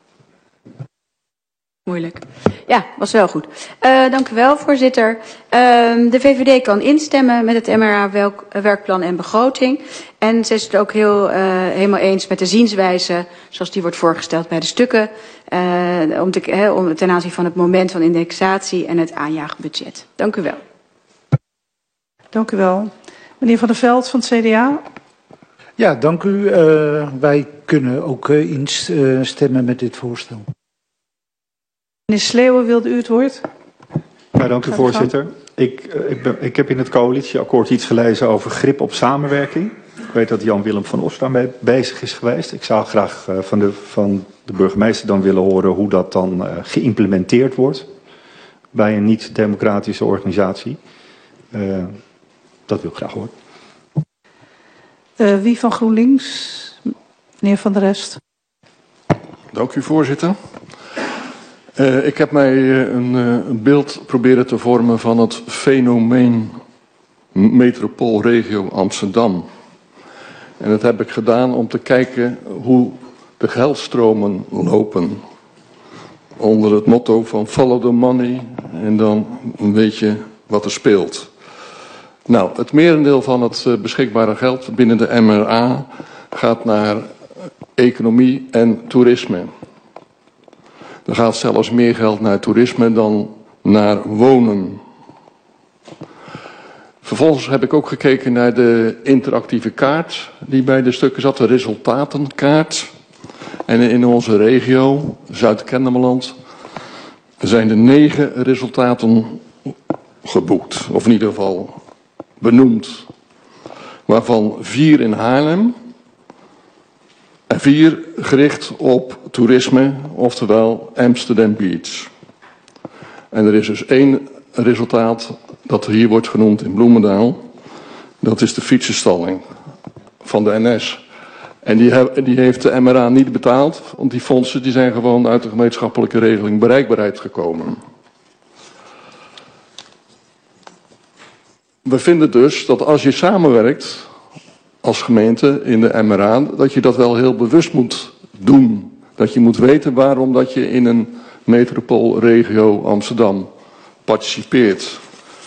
Moeilijk. Ja, was wel goed. Uh, dank u wel, voorzitter. Uh, de V V D kan instemmen met het M R A-werkplan en begroting. En ze is het ook heel, uh, helemaal eens met de zienswijze zoals die wordt voorgesteld bij de stukken. Uh, om te, he, om, ten aanzien van het moment van indexatie en het aanjaagbudget. Dank u wel. Dank u wel. Meneer Van der Veld van het C D A. Ja, dank u. Uh, wij kunnen ook uh, instemmen met dit voorstel. Meneer Sleeuwen, wilde u het woord? Ja, dank u voorzitter. Ik, ik, ben, ik heb in het coalitieakkoord iets gelezen over grip op samenwerking. Ik weet dat Jan-Willem van Os daarmee bezig is geweest. Ik zou graag uh, van, de, van de burgemeester dan willen horen hoe dat dan uh, geïmplementeerd wordt bij een niet-democratische organisatie. Uh, dat wil ik graag horen. Uh, wie van GroenLinks? Meneer Van der Rest. Dank u, voorzitter. Uh, ik heb mij uh, een, uh, een beeld proberen te vormen van het fenomeen metropoolregio Amsterdam. En dat heb ik gedaan om te kijken hoe de geldstromen lopen. Onder het motto van follow the money en dan weet je wat er speelt. Nou, het merendeel van het uh, beschikbare geld binnen de M R A gaat naar economie en toerisme. Er gaat zelfs meer geld naar toerisme dan naar wonen. Vervolgens heb ik ook gekeken naar de interactieve kaart die bij de stukken zat, de resultatenkaart. En in onze regio, Zuid-Kennemerland, zijn er negen resultaten geboekt. Of in ieder geval benoemd. Waarvan vier in Haarlem. En vier gericht op toerisme, oftewel Amsterdam Beach. En er is dus één resultaat dat hier wordt genoemd in Bloemendaal. Dat is de fietsenstalling van de N S. En die, he, die heeft de M R A niet betaald, want die fondsen die zijn gewoon uit de gemeenschappelijke regeling bereikbaarheid gekomen. We vinden dus dat als je samenwerkt als gemeente in de M R A, dat je dat wel heel bewust moet doen. Dat je moet weten waarom dat je in een metropoolregio Amsterdam participeert.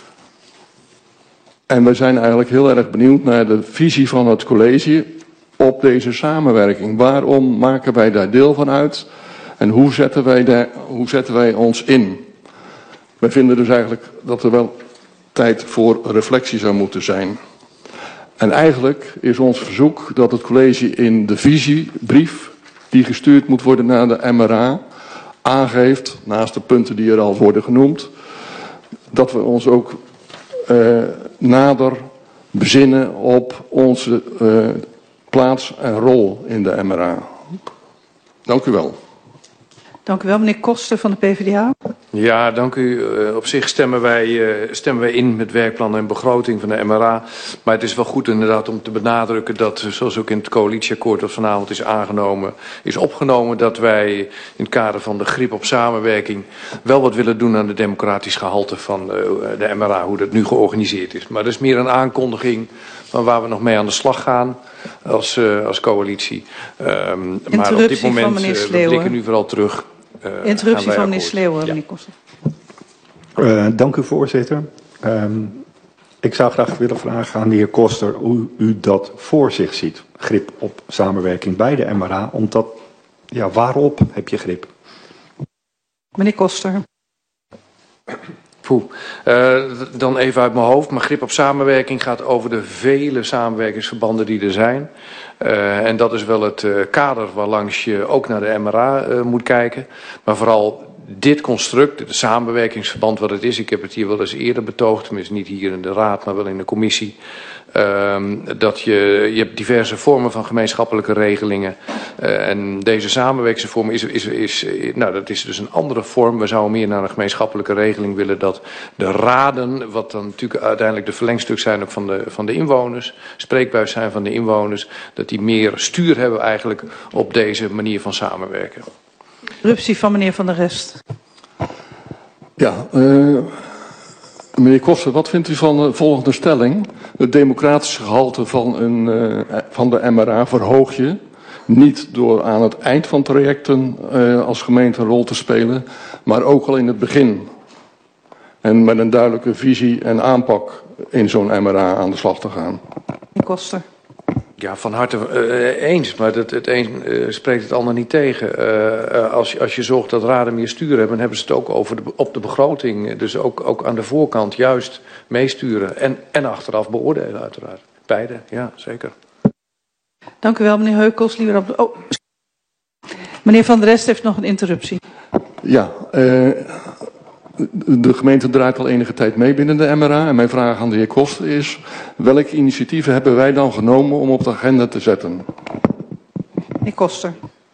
En wij zijn eigenlijk heel erg benieuwd naar de visie van het college op deze samenwerking. Waarom maken wij daar deel van uit? En hoe zetten wij, daar, hoe zetten wij ons in? Wij vinden dus eigenlijk dat er wel tijd voor reflectie zou moeten zijn. En eigenlijk is ons verzoek dat het college in de visiebrief die gestuurd moet worden naar de M R A aangeeft, naast de punten die er al worden genoemd, dat we ons ook uh, nader bezinnen op onze uh, plaats en rol in de M R A. Dank u wel. Dank u wel, meneer Koster van de P v d A. Ja, dank u. Uh, op zich stemmen wij, uh, stemmen wij in met werkplan en begroting van de M R A. Maar het is wel goed inderdaad om te benadrukken dat, zoals ook in het coalitieakkoord dat vanavond is aangenomen, is opgenomen dat wij in het kader van de grip op samenwerking wel wat willen doen aan de democratisch gehalte van uh, de M R A, hoe dat nu georganiseerd is. Maar dat is meer een aankondiging van waar we nog mee aan de slag gaan als, uh, als coalitie. Um, maar op dit moment, uh, we blikken nu vooral terug. Uh, Interruptie van meneer Sleeuwen, ja. meneer Koster. Uh, dank u, voorzitter. Um, ik zou graag willen vragen aan de heer Koster hoe u dat voor zich ziet. Grip op samenwerking bij de M R A. Omdat, ja, waarop heb je grip? Meneer Koster. Poeh. Uh, dan even uit mijn hoofd. Maar grip op samenwerking gaat over de vele samenwerkingsverbanden die er zijn. Uh, en dat is wel het uh, kader waarlangs je ook naar de M R A uh, moet kijken. Maar vooral dit construct, het samenwerkingsverband wat het is. Ik heb het hier wel eens eerder betoogd. Tenminste niet hier in de raad, maar wel in de commissie. Uh, dat je, je hebt diverse vormen van gemeenschappelijke regelingen. Uh, en deze samenwerkingsvorm is, is, is, nou, dat is dus een andere vorm. We zouden meer naar een gemeenschappelijke regeling willen dat de raden, wat dan natuurlijk uiteindelijk de verlengstuk zijn ook van de, van de inwoners, spreekbuis zijn van de inwoners, dat die meer stuur hebben eigenlijk op deze manier van samenwerken. Interruptie van meneer Van der Rest. Ja, uh... meneer Koster, wat vindt u van de volgende stelling? Het democratische gehalte van, een, uh, van de M R A verhoog je niet door aan het eind van trajecten uh, als gemeente een rol te spelen, maar ook al in het begin. En met een duidelijke visie en aanpak in zo'n M R A aan de slag te gaan. Meneer Koster. Ja, van harte uh, eens, maar het, het een uh, spreekt het ander niet tegen. Uh, uh, als, als je zorgt dat raden meer sturen hebben, dan hebben ze het ook over de, op de begroting. Dus ook, ook aan de voorkant juist meesturen en, en achteraf beoordelen uiteraard. Beide, ja, zeker. Dank u wel, meneer Heukels. Liever op de... oh. Meneer Van der Rest heeft nog een interruptie. Ja, uh, de gemeente draait al enige tijd mee binnen de M R A. En mijn vraag aan de heer Koster is, welke initiatieven hebben wij dan genomen om op de agenda te zetten? Meneer Koster.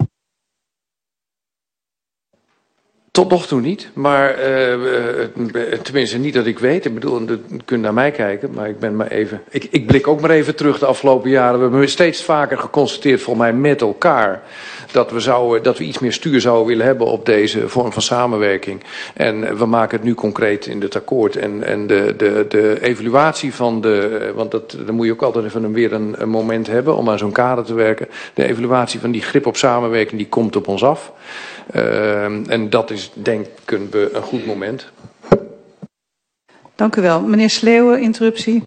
Tot nog toe niet, maar uh, tenminste niet dat ik weet. Ik bedoel, je kunt naar mij kijken, maar ik ben maar even... Ik, ik blik ook maar even terug de afgelopen jaren. We hebben steeds vaker geconstateerd, volgens mij met elkaar, dat we, zouden, dat we iets meer stuur zouden willen hebben op deze vorm van samenwerking. En we maken het nu concreet in het akkoord. En, en de, de, de evaluatie van de, want dat, dan moet je ook altijd even een, weer een, een moment hebben om aan zo'n kader te werken. De evaluatie van die grip op samenwerking, die komt op ons af. Uh, en dat is, denken we, een goed moment. Dank u wel. Meneer Sleeuwen, interruptie.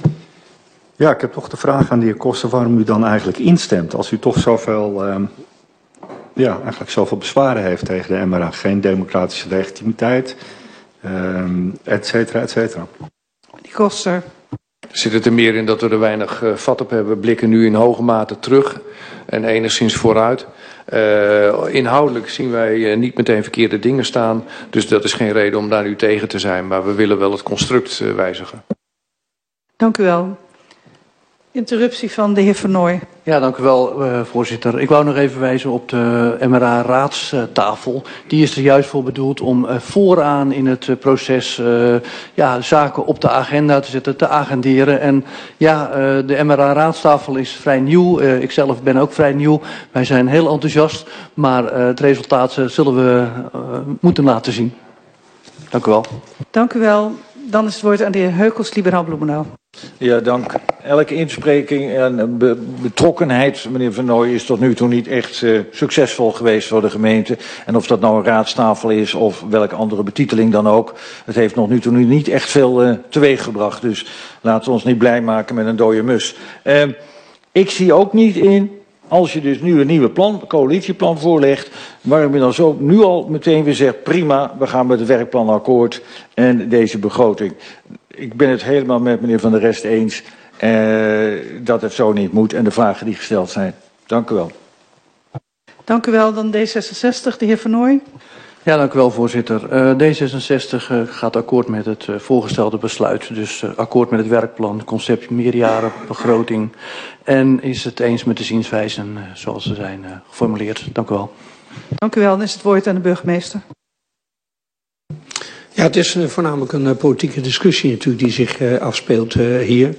Ja, ik heb toch de vraag aan de heer Koster waarom u dan eigenlijk instemt als u toch zoveel, uh, ja, eigenlijk zoveel bezwaren heeft tegen de M R A. Geen democratische legitimiteit, uh, et cetera, et cetera. Meneer Koster. Zit het er meer in dat we er weinig uh, vat op hebben. We blikken nu in hoge mate terug en enigszins vooruit. Uh, inhoudelijk zien wij uh, niet meteen verkeerde dingen staan. Dus dat is geen reden om daar nu tegen te zijn. Maar we willen wel het construct uh, wijzigen. Dank u wel. Interruptie van de heer Vernooy. Ja, dank u wel, uh, voorzitter. Ik wou nog even wijzen op de M R A-raadstafel. Die is er juist voor bedoeld om uh, vooraan in het uh, proces uh, ja, zaken op de agenda te zetten, te agenderen. En ja, uh, de M R A-raadstafel is vrij nieuw. Uh, ikzelf ben ook vrij nieuw. Wij zijn heel enthousiast, maar uh, het resultaat uh, zullen we uh, moeten laten zien. Dank u wel. Dank u wel. Dan is het woord aan de heer Heukels, Liberaal Bloemendaal. Ja, dank. Elke inspreking en be betrokkenheid, meneer Vernooy, is tot nu toe niet echt uh, succesvol geweest voor de gemeente. En of dat nou een raadstafel is of welke andere betiteling dan ook, het heeft nog nu toe niet echt veel uh, teweeg gebracht. Dus laten we ons niet blij maken met een dode mus. Uh, ik zie ook niet in, als je dus nu een nieuwe plan, coalitieplan voorlegt, waarom je dan zo nu al meteen weer zegt, prima, we gaan met het werkplan akkoord en deze begroting. Ik ben het helemaal met meneer Van der Rest eens uh, dat het zo niet moet en de vragen die gesteld zijn. Dank u wel. Dank u wel. Dan D zesenzestig, de heer Vernooy. Ja, dank u wel, voorzitter. Uh, D zesenzestig uh, gaat akkoord met het uh, voorgestelde besluit. Dus uh, akkoord met het werkplan, concept meerjarenbegroting. En is het eens met de zienswijzen uh, zoals ze zijn uh, geformuleerd. Dank u wel. Dank u wel. Dan is het woord aan de burgemeester. Ja, het is uh, voornamelijk een uh, politieke discussie natuurlijk die zich uh, afspeelt uh, hier.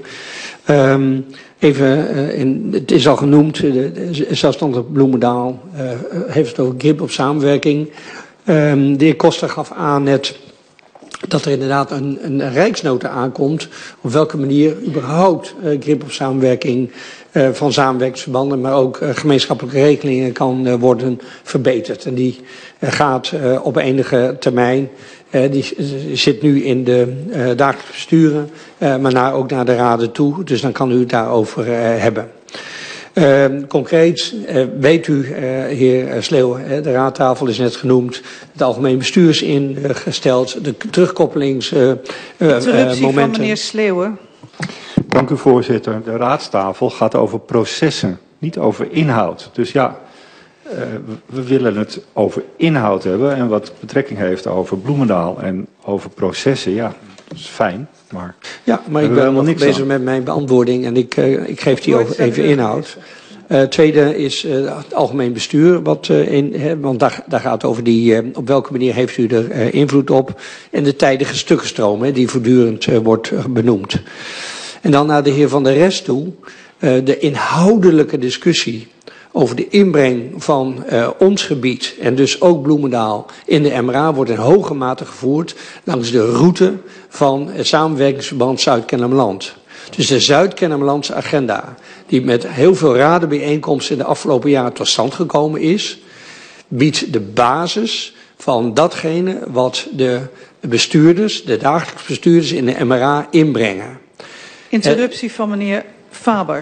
Um, even, uh, in, het is al genoemd, de, de zelfstandig Bloemendaal uh, heeft het over grip op samenwerking. Um, de heer Koster gaf aan net dat er inderdaad een, een rijksnota aankomt op welke manier überhaupt uh, grip op samenwerking uh, van samenwerkingsverbanden, maar ook uh, gemeenschappelijke regelingen kan uh, worden verbeterd. En die uh, gaat uh, op enige termijn. Uh, die zit nu in de uh, dagelijkse besturen, uh, maar naar, ook naar de raden toe. Dus dan kan u het daarover uh, hebben. Uh, concreet uh, weet u, uh, heer Sleeuwen, uh, de raadtafel is net genoemd. Het algemeen bestuur is ingesteld. De terugkoppelingsmomenten. Uh, uh, Interruptie uh, van meneer Sleeuwen. Dank u, voorzitter. De raadstafel gaat over processen, niet over inhoud. Dus ja, uh, we willen het over inhoud hebben en wat betrekking heeft over Bloemendaal en over processen. Ja, dat is fijn, maar... Ja, maar ik ben nog niet bezig met mijn beantwoording en ik, uh, ik geef die over even inhoud. Uh, tweede is uh, het algemeen bestuur, wat, uh, in, hè, want daar, daar gaat het over die, uh, op welke manier heeft u er uh, invloed op. En de tijdige stukkenstroom, hè, die voortdurend uh, wordt uh, benoemd. En dan naar de heer Van der Rest toe, uh, de inhoudelijke discussie over de inbreng van uh, ons gebied en dus ook Bloemendaal in de M R A wordt in hoge mate gevoerd langs de route van het samenwerkingsverband Zuid-Kennemerland. Dus de Zuid-Kennemerlandse agenda, die met heel veel radenbijeenkomsten in de afgelopen jaren tot stand gekomen is, biedt de basis van datgene wat de bestuurders, de dagelijks bestuurders in de M R A inbrengen. Interruptie van meneer Faber.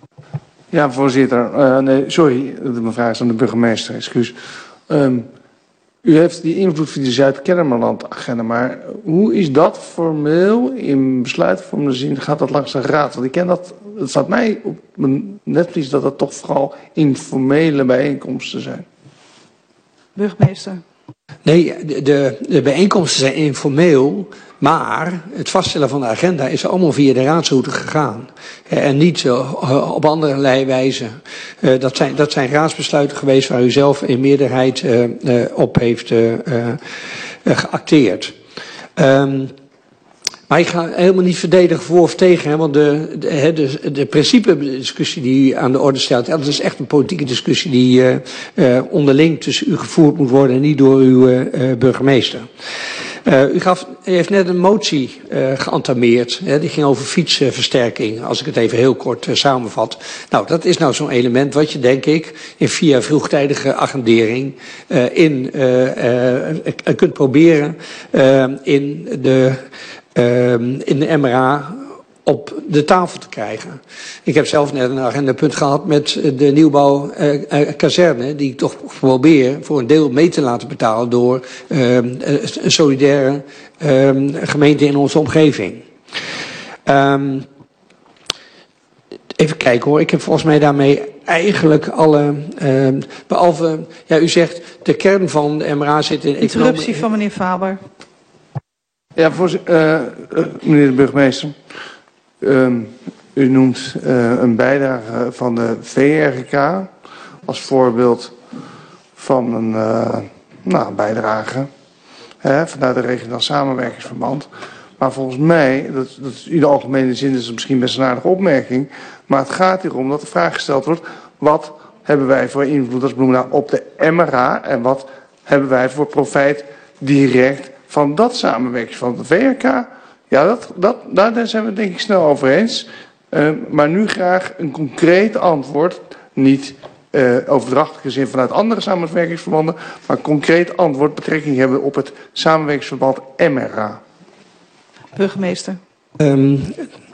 Ja, voorzitter. Uh, nee, sorry, mijn vraag is aan de burgemeester, excuus. Um, u heeft die invloed van de Zuid-Kennemerland-agenda, maar hoe is dat formeel in besluitvormende zin? Gaat dat langs de raad? Want ik ken dat, het staat mij op mijn netvlies dat dat toch vooral informele bijeenkomsten zijn. Burgemeester. Nee, de, de, de bijeenkomsten zijn informeel, maar het vaststellen van de agenda is allemaal via de raadsroute gegaan. En niet uh, op andere wijze. Uh, dat, zijn, dat zijn raadsbesluiten geweest waar u zelf in meerderheid uh, uh, op heeft uh, uh, geacteerd. Um, Maar ik ga helemaal niet verdedigen voor of tegen, hè, want de, de, de, de principe-discussie die u aan de orde stelt, dat is echt een politieke discussie die uh, uh, onderling tussen u gevoerd moet worden en niet door uw uh, burgemeester. Uh, u, gaf, u heeft net een motie uh, geantameerd, hè, die ging over fietsversterking, als ik het even heel kort uh, samenvat. Nou, dat is nou zo'n element wat je, denk ik, in via vroegtijdige agendering uh, in, uh, uh, kunt proberen uh, in de... Uh, in de M R A op de tafel te krijgen. Ik heb zelf net een agendapunt gehad met de nieuwbouw uh, uh, kazerne, die ik toch probeer voor een deel mee te laten betalen door uh, een solidaire uh, gemeente in onze omgeving. Um, even kijken hoor, ik heb volgens mij daarmee eigenlijk alle, uh, behalve, ja, u zegt de kern van de M R A zit in... Interruptie van meneer Faber. Ja, voorzitter, uh, uh, meneer de burgemeester. Um, u noemt uh, een bijdrage van de V R K als voorbeeld van een uh, nou, bijdrage hè, vanuit de regionaal samenwerkingsverband. Maar volgens mij, dat, dat is in de algemene zin is het misschien best een aardige opmerking, maar het gaat erom dat de vraag gesteld wordt, wat hebben wij voor invloed als Bloemendaal op de M R A en wat hebben wij voor profijt direct van dat samenwerking van de V R K, ja, dat, dat, daar zijn we het denk ik snel over eens. Uh, maar nu graag een concreet antwoord, niet uh, overdrachtelijke zin vanuit andere samenwerkingsverbanden, maar een concreet antwoord betrekking hebben op het samenwerkingsverband M R A. Burgemeester. Um,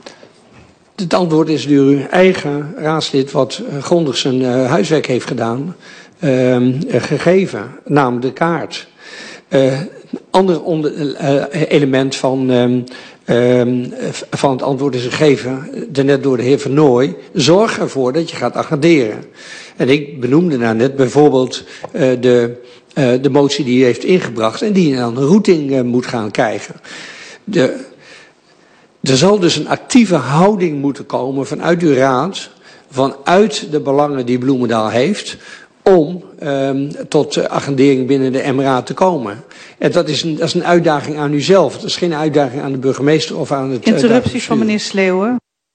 het antwoord is door uw eigen raadslid wat grondig zijn uh, huiswerk heeft gedaan, uh, gegeven, namelijk de kaart. Uh, ander onder, uh, element van, um, um, van het antwoord is gegeven, daarnet door de heer Van Nooy, zorg ervoor dat je gaat agenderen. En ik benoemde nou net bijvoorbeeld uh, de, uh, de motie die u heeft ingebracht en die dan een routing uh, moet gaan krijgen. De, er zal dus een actieve houding moeten komen vanuit uw raad, vanuit de belangen die Bloemendaal heeft, om um, tot uh, agendering binnen de M R A te komen. En dat is, een, dat is een uitdaging aan u zelf. Dat is geen uitdaging aan de burgemeester of aan het... Interruptie uh, van meneer Sleeuwen.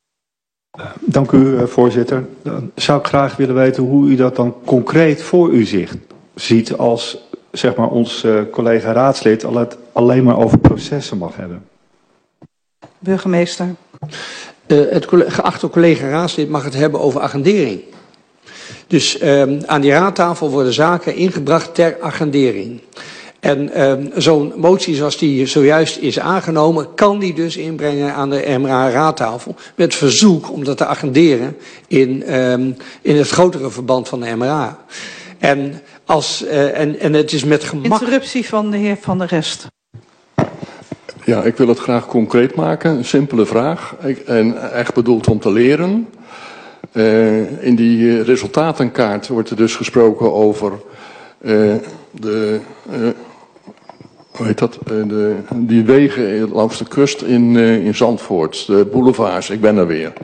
Dank u, uh, voorzitter. Dan zou ik graag willen weten hoe u dat dan concreet voor u ziet, ziet als zeg maar, ons uh, collega raadslid al het alleen maar over processen mag hebben. Burgemeester. Uh, het geachte collega raadslid mag het hebben over agendering. Dus um, aan die raadtafel worden zaken ingebracht ter agendering. En um, zo'n motie zoals die zojuist is aangenomen, kan die dus inbrengen aan de M R A-raadtafel met verzoek om dat te agenderen in, um, in het grotere verband van de M R A. En, als, uh, en, en het is met gemak... Interruptie van de heer Van der Rest. Ja, ik wil het graag concreet maken. Een simpele vraag. Ik, en echt bedoeld om te leren. Uh, in die uh, resultatenkaart wordt er dus gesproken over uh, de, uh, hoe heet dat, uh, de, die wegen langs de kust in, uh, in Zandvoort, de boulevards, ik ben er weer.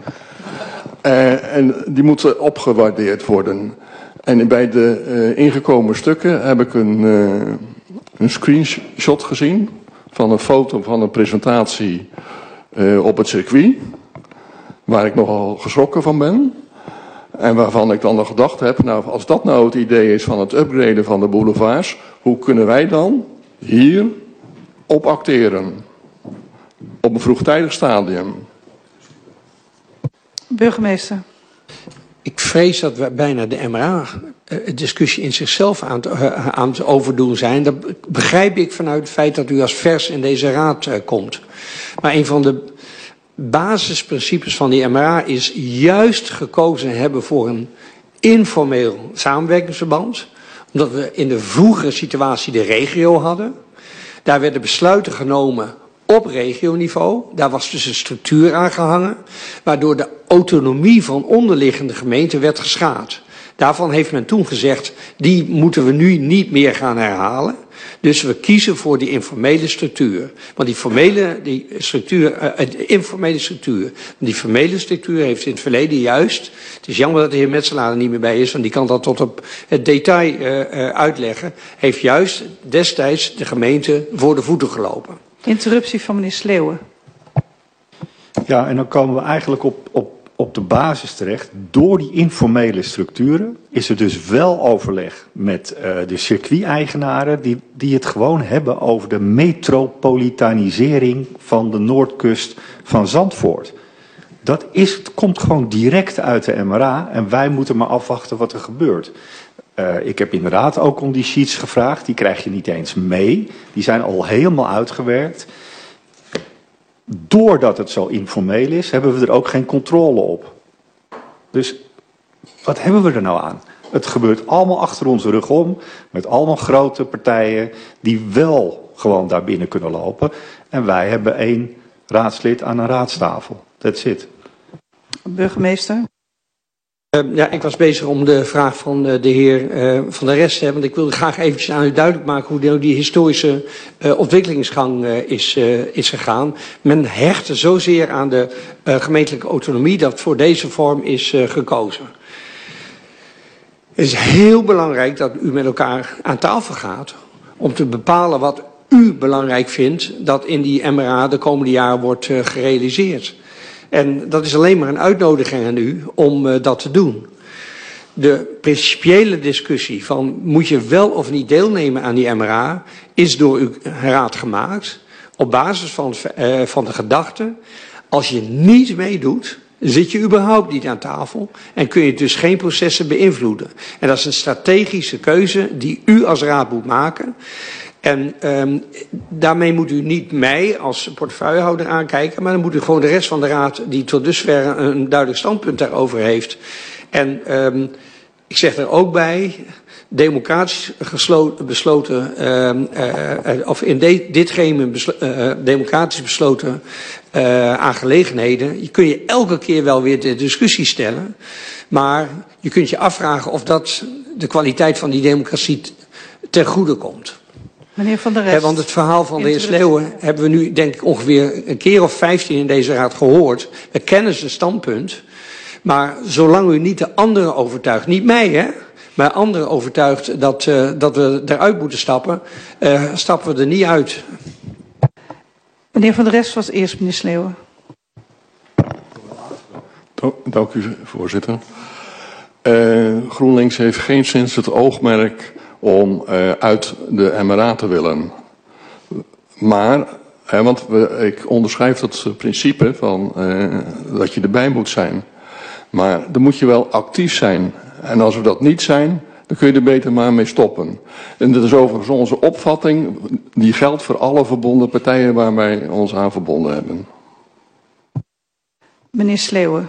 Uh, en die moeten opgewaardeerd worden. En bij de uh, ingekomen stukken heb ik een, uh, een screenshot gezien van een foto van een presentatie uh, op het circuit, waar ik nogal geschrokken van ben. En waarvan ik dan nog gedacht heb, nou, als dat nou het idee is van het upgraden van de boulevards, hoe kunnen wij dan hier op acteren? Op een vroegtijdig stadium. Burgemeester. Ik vrees dat we bijna de M R A-discussie in zichzelf aan het, uh, aan het overdoen zijn. Dat begrijp ik vanuit het feit dat u als vers in deze raad uh, komt. Maar een van de basisprincipes van die M R A is juist gekozen hebben voor een informeel samenwerkingsverband. Omdat we in de vroegere situatie de regio hadden. Daar werden besluiten genomen op regioniveau. Daar was dus een structuur aan gehangen, waardoor de autonomie van onderliggende gemeenten werd geschaad. Daarvan heeft men toen gezegd, die moeten we nu niet meer gaan herhalen. Dus we kiezen voor die informele structuur. Want die formele die structuur, uh, de informele structuur, die formele structuur heeft in het verleden juist, het is jammer dat de heer Metselaar er niet meer bij is, want die kan dat tot op het detail uh, uh, uitleggen, heeft juist destijds de gemeente voor de voeten gelopen. Interruptie van meneer Sleeuwen. Ja, en dan komen we eigenlijk op, op, op de basis terecht. Door die informele structuren is er dus wel overleg met uh, de circuit-eigenaren die, die het gewoon hebben over de metropolitanisering van de noordkust van Zandvoort. Dat is, het komt gewoon direct uit de M R A en wij moeten maar afwachten wat er gebeurt. Uh, ik heb inderdaad ook om die sheets gevraagd, die krijg je niet eens mee. Die zijn al helemaal uitgewerkt. Doordat het zo informeel is, hebben we er ook geen controle op. Dus wat hebben we er nou aan? Het gebeurt allemaal achter onze rug om, met allemaal grote partijen die wel gewoon daar binnen kunnen lopen. En wij hebben één raadslid aan een raadstafel. That's it. Burgemeester. Uh, ja, ik was bezig om de vraag van uh, de heer uh, Van der Rest te hebben. Want ik wilde graag eventjes aan u duidelijk maken hoe die, die historische uh, ontwikkelingsgang uh, is, uh, is gegaan. Men hechtte zozeer aan de uh, gemeentelijke autonomie dat voor deze vorm is uh, gekozen. Het is heel belangrijk dat u met elkaar aan tafel gaat om te bepalen wat u belangrijk vindt dat in die M R A de komende jaren wordt uh, gerealiseerd. En dat is alleen maar een uitnodiging aan u om uh, dat te doen. De principiële discussie van moet je wel of niet deelnemen aan die M R A is door uw raad gemaakt op basis van, uh, van de gedachte, als je niet meedoet, zit je überhaupt niet aan tafel en kun je dus geen processen beïnvloeden. En dat is een strategische keuze die u als raad moet maken. En um, daarmee moet u niet mij als portefeuillehouder aankijken, maar dan moet u gewoon de rest van de raad die tot dusver een duidelijk standpunt daarover heeft. En um, ik zeg er ook bij, democratisch gesloten, besloten, uh, uh, of in de, dit gremium beslo uh, democratisch besloten uh, aangelegenheden, je kun je elke keer wel weer de discussie stellen, maar je kunt je afvragen of dat de kwaliteit van die democratie ten goede komt. Meneer Van der Rest. Ja, want het verhaal van de heer Sleeuwen hebben we nu denk ik ongeveer een keer of vijftien in deze raad gehoord. We kennen zijn standpunt. Maar zolang u niet de anderen overtuigt, niet mij hè, maar anderen overtuigt dat, uh, dat we eruit moeten stappen, uh, stappen we er niet uit. Meneer Van der Rest was eerst, meneer Sleeuwen. Dank u, voorzitter. Uh, GroenLinks heeft geen sinds het oogmerk om uh, uit de M R A te willen. Maar, uh, want we, ik onderschrijf dat principe van uh, dat je erbij moet zijn. Maar dan moet je wel actief zijn. En als we dat niet zijn, dan kun je er beter maar mee stoppen. En dat is overigens onze opvatting, die geldt voor alle verbonden partijen waar wij ons aan verbonden hebben. Meneer Sleeuwen.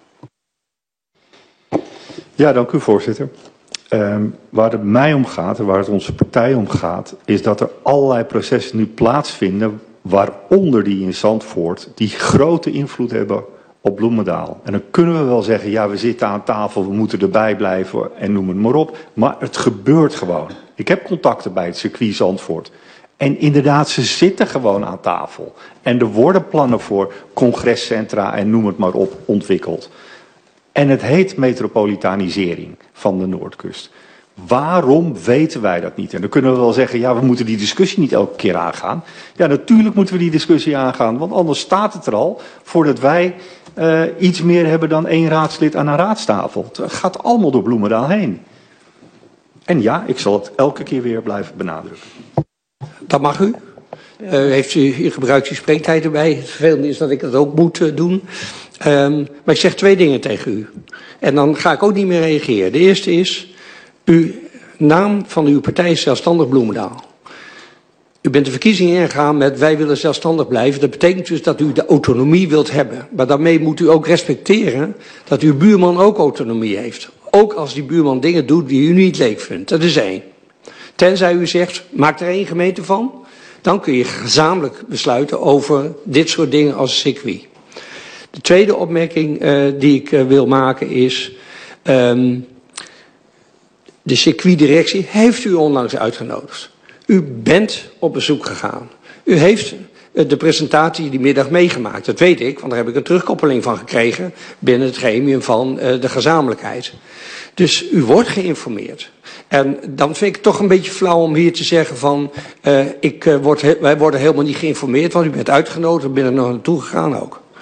Ja, dank u voorzitter. Um, waar het mij om gaat en waar het onze partij om gaat, is dat er allerlei processen nu plaatsvinden, waaronder die in Zandvoort, die grote invloed hebben op Bloemendaal. En dan kunnen we wel zeggen, ja, we zitten aan tafel, we moeten erbij blijven en noem het maar op. Maar het gebeurt gewoon. Ik heb contacten bij het circuit Zandvoort. En inderdaad, ze zitten gewoon aan tafel. En er worden plannen voor congrescentra en noem het maar op ontwikkeld. En het heet metropolitanisering van de Noordkust. Waarom weten wij dat niet? En dan kunnen we wel zeggen, ja, we moeten die discussie niet elke keer aangaan. Ja, natuurlijk moeten we die discussie aangaan, want anders staat het er al voordat wij uh, iets meer hebben dan één raadslid aan een raadstafel. Het gaat allemaal door Bloemendaal heen. En ja, ik zal het elke keer weer blijven benadrukken. Dat mag u. Uh, heeft u, u gebruikt uw spreektijd erbij. Het vervelende is dat ik dat ook moet uh, doen. Um, maar ik zeg twee dingen tegen u. En dan ga ik ook niet meer reageren. De eerste is, uw naam van uw partij is Zelfstandig Bloemendaal. U bent de verkiezingen ingegaan met wij willen zelfstandig blijven. Dat betekent dus dat u de autonomie wilt hebben. Maar daarmee moet u ook respecteren dat uw buurman ook autonomie heeft. Ook als die buurman dingen doet die u niet leuk vindt. Dat is één. Tenzij u zegt, maak er één gemeente van. Dan kun je gezamenlijk besluiten over dit soort dingen als een circuit. De tweede opmerking uh, die ik uh, wil maken is, um, de circuitdirectie heeft u onlangs uitgenodigd. U bent op bezoek gegaan. U heeft uh, de presentatie die middag meegemaakt. Dat weet ik, want daar heb ik een terugkoppeling van gekregen binnen het gremium van uh, de gezamenlijkheid. Dus u wordt geïnformeerd. En dan vind ik het toch een beetje flauw om hier te zeggen van, uh, ik, uh, word wij worden helemaal niet geïnformeerd, want u bent uitgenodigd, ben er nog naartoe gegaan ook.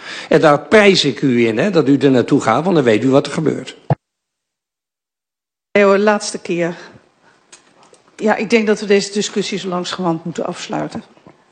En daar prijs ik u in, hè, dat u er naartoe gaat, want dan weet u wat er gebeurt. Leo, laatste keer. Ja, ik denk dat we deze discussie zo langsgewoond moeten afsluiten.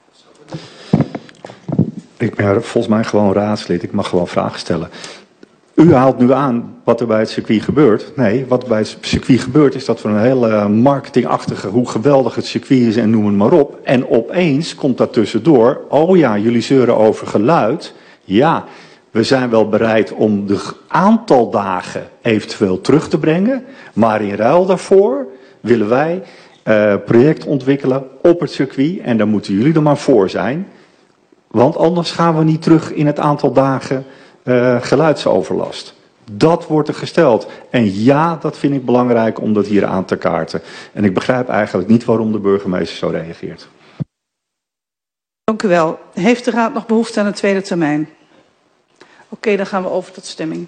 Ik ben volgens mij gewoon raadslid. Ik mag gewoon vragen stellen. U haalt nu aan wat er bij het circuit gebeurt. Nee, wat bij het circuit gebeurt is dat we een hele marketingachtige, hoe geweldig het circuit is en noem het maar op. En opeens komt dat tussendoor. Oh ja, jullie zeuren over geluid. Ja, we zijn wel bereid om de aantal dagen eventueel terug te brengen. Maar in ruil daarvoor willen wij uh, project ontwikkelen op het circuit. En daar moeten jullie er maar voor zijn. Want anders gaan we niet terug in het aantal dagen uh, geluidsoverlast. Dat wordt er gesteld. En ja, dat vind ik belangrijk om dat hier aan te kaarten. En ik begrijp eigenlijk niet waarom de burgemeester zo reageert. Dank u wel. Heeft de Raad nog behoefte aan een tweede termijn? Oké, okay, dan gaan we over tot stemming.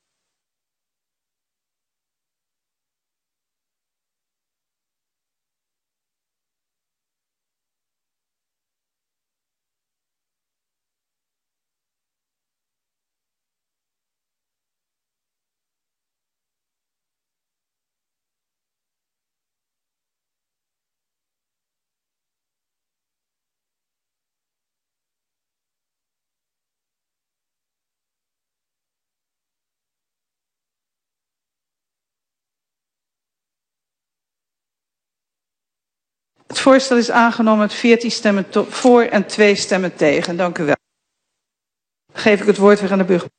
Het voorstel is aangenomen met veertien stemmen voor en twee stemmen tegen. Dank u wel. Dan geef ik het woord weer aan de burgemeester.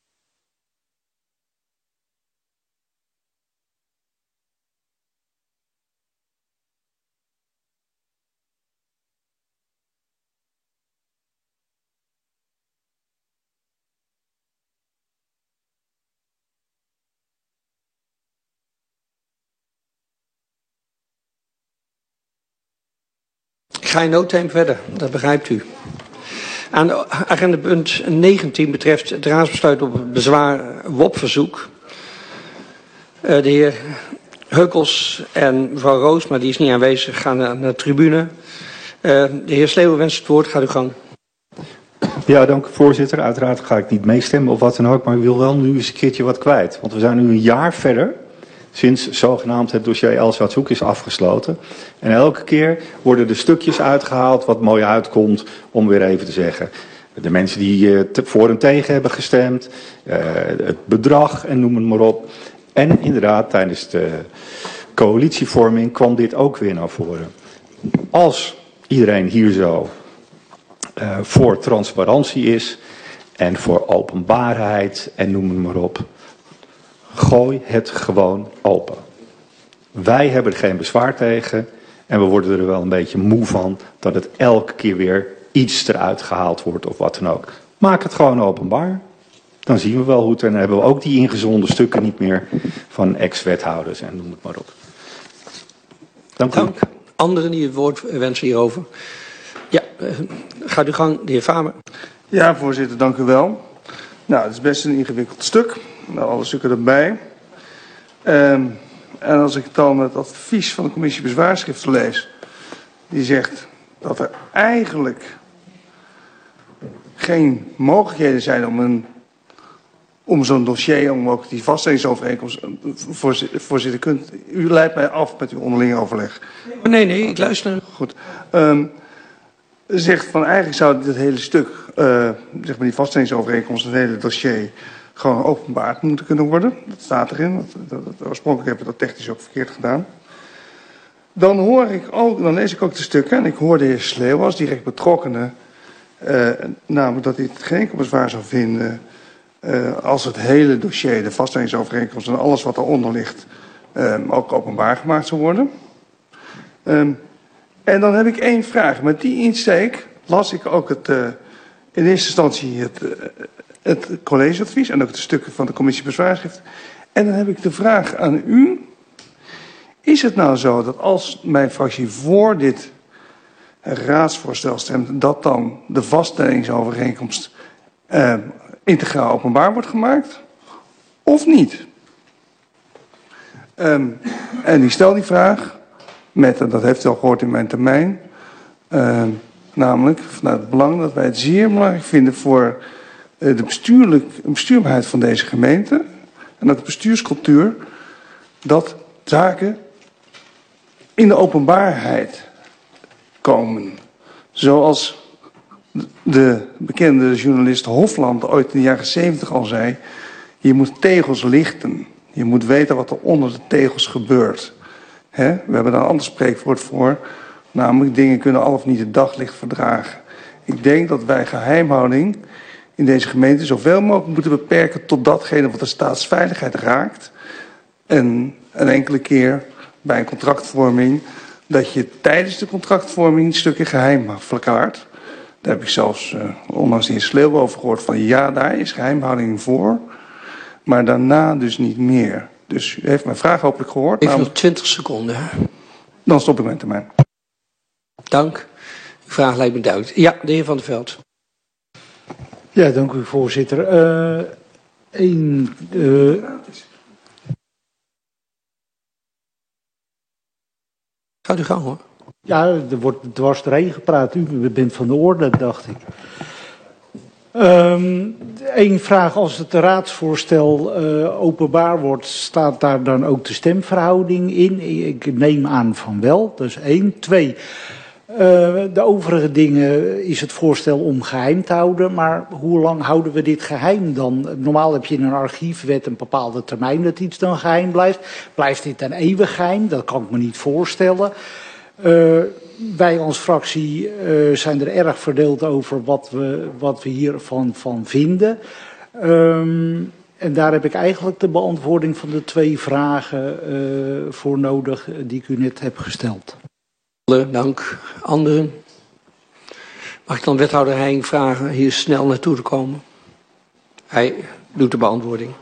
Ik ga in no time verder, dat begrijpt u. Aan agenda punt negentien betreft het raadsbesluit op het bezwaar W O P-verzoek. Uh, de heer Heukels en mevrouw Roos, maar die is niet aanwezig, gaan naar, naar de tribune. Uh, de heer Sleeuwen wenst het woord, gaat u gang. Ja, dank u voorzitter. Uiteraard ga ik niet meestemmen of wat dan ook, maar ik wil wel nu eens een keertje wat kwijt. Want we zijn nu een jaar verder. Sinds zogenaamd het dossier Elshout's-Hoek is afgesloten. En elke keer worden er stukjes uitgehaald wat mooi uitkomt om weer even te zeggen. De mensen die uh, te, voor en tegen hebben gestemd, uh, het bedrag en noem het maar op. En inderdaad, tijdens de coalitievorming kwam dit ook weer naar voren. Als iedereen hier zo uh, voor transparantie is en voor openbaarheid en noem het maar op. Gooi het gewoon open. Wij hebben er geen bezwaar tegen en we worden er wel een beetje moe van dat het elke keer weer iets eruit gehaald wordt of wat dan ook. Maak het gewoon openbaar. Dan zien we wel hoe het en dan hebben we ook die ingezonden stukken niet meer van ex-wethouders en noem het maar op. Dank u. Dank. Anderen die het woord wensen hierover? Ja, uh, gaat u gang, de heer Faber. Ja, voorzitter, dank u wel. Nou, het is best een ingewikkeld stuk. Nou, alle stukken erbij. Um, en als ik dan het advies van de commissie bezwaarschriften lees, die zegt dat er eigenlijk geen mogelijkheden zijn om, een, om zo'n dossier, om ook die vaststellingsovereenkomst, voorzitter, voorzitter kunt, u leidt mij af met uw onderlinge overleg. Nee, nee, ik luister. Goed. Um, zegt van eigenlijk zou dit hele stuk, uh, zeg maar die vaststellingsovereenkomst, het hele dossier, gewoon openbaar moeten kunnen worden. Dat staat erin. Dat, dat, dat, oorspronkelijk hebben we dat technisch ook verkeerd gedaan. Dan hoor ik ook, dan lees ik ook de stukken en ik hoor de heer Sleeuw als direct betrokkenen, uh, namelijk dat hij het geen enkel bezwaar zou vinden uh, als het hele dossier, de vaststellingsovereenkomst en alles wat eronder ligt, uh, ook openbaar gemaakt zou worden. Um, en dan heb ik één vraag. Met die insteek las ik ook het, uh, in eerste instantie het, uh, het collegeadvies en ook de stukken van de commissie bezwaarschrift. En dan heb ik de vraag aan u. Is het nou zo dat als mijn fractie voor dit raadsvoorstel stemt, dat dan de vaststellingsovereenkomst uh, integraal openbaar wordt gemaakt? Of niet? Um, en ik stel die vraag met, en dat heeft u al gehoord in mijn termijn, uh, namelijk vanuit het belang dat wij het zeer belangrijk vinden voor uh, de bestuurlijk, bestuurbaarheid van deze gemeente en dat de bestuurscultuur, dat zaken in de openbaarheid komen. Zoals de bekende journalist Hofland ooit in de jaren zeventig al zei, je moet tegels lichten. Je moet weten wat er onder de tegels gebeurt. He? We hebben daar een ander spreekwoord voor. Namelijk, dingen kunnen al of niet het daglicht verdragen. Ik denk dat wij geheimhouding in deze gemeente zoveel mogelijk moeten beperken tot datgene wat de staatsveiligheid raakt. En een enkele keer bij een contractvorming dat je tijdens de contractvorming stukken geheim verklaart. Daar heb ik zelfs uh, onlangs de heer Sleeuw over gehoord van ja, daar is geheimhouding voor. Maar daarna dus niet meer. Dus u heeft mijn vraag hopelijk gehoord. Even nog twintig seconden. Dan stop ik mijn termijn. Dank. Uw vraag lijkt me duidelijk. Ja, de heer Van der Veld. Ja, dank u voorzitter. Uh, een, uh... Gaat u gang hoor. Ja, er wordt dwars doorheen gepraat. U bent van de orde, dacht ik. Um, Eén vraag, als het raadsvoorstel uh, openbaar wordt, staat daar dan ook de stemverhouding in? Ik neem aan van wel, dat is één. Twee, uh, de overige dingen is het voorstel om geheim te houden, maar hoe lang houden we dit geheim dan? Normaal heb je in een archiefwet een bepaalde termijn dat iets dan geheim blijft. Blijft dit dan eeuwig geheim? Dat kan ik me niet voorstellen. Uh, wij als fractie uh, zijn er erg verdeeld over wat we, wat we hiervan van vinden. Um, en daar heb ik eigenlijk de beantwoording van de twee vragen uh, voor nodig die ik u net heb gesteld. Dank. Anderen? Mag ik dan wethouder Heijing vragen hier snel naartoe te komen? Hij doet de beantwoording.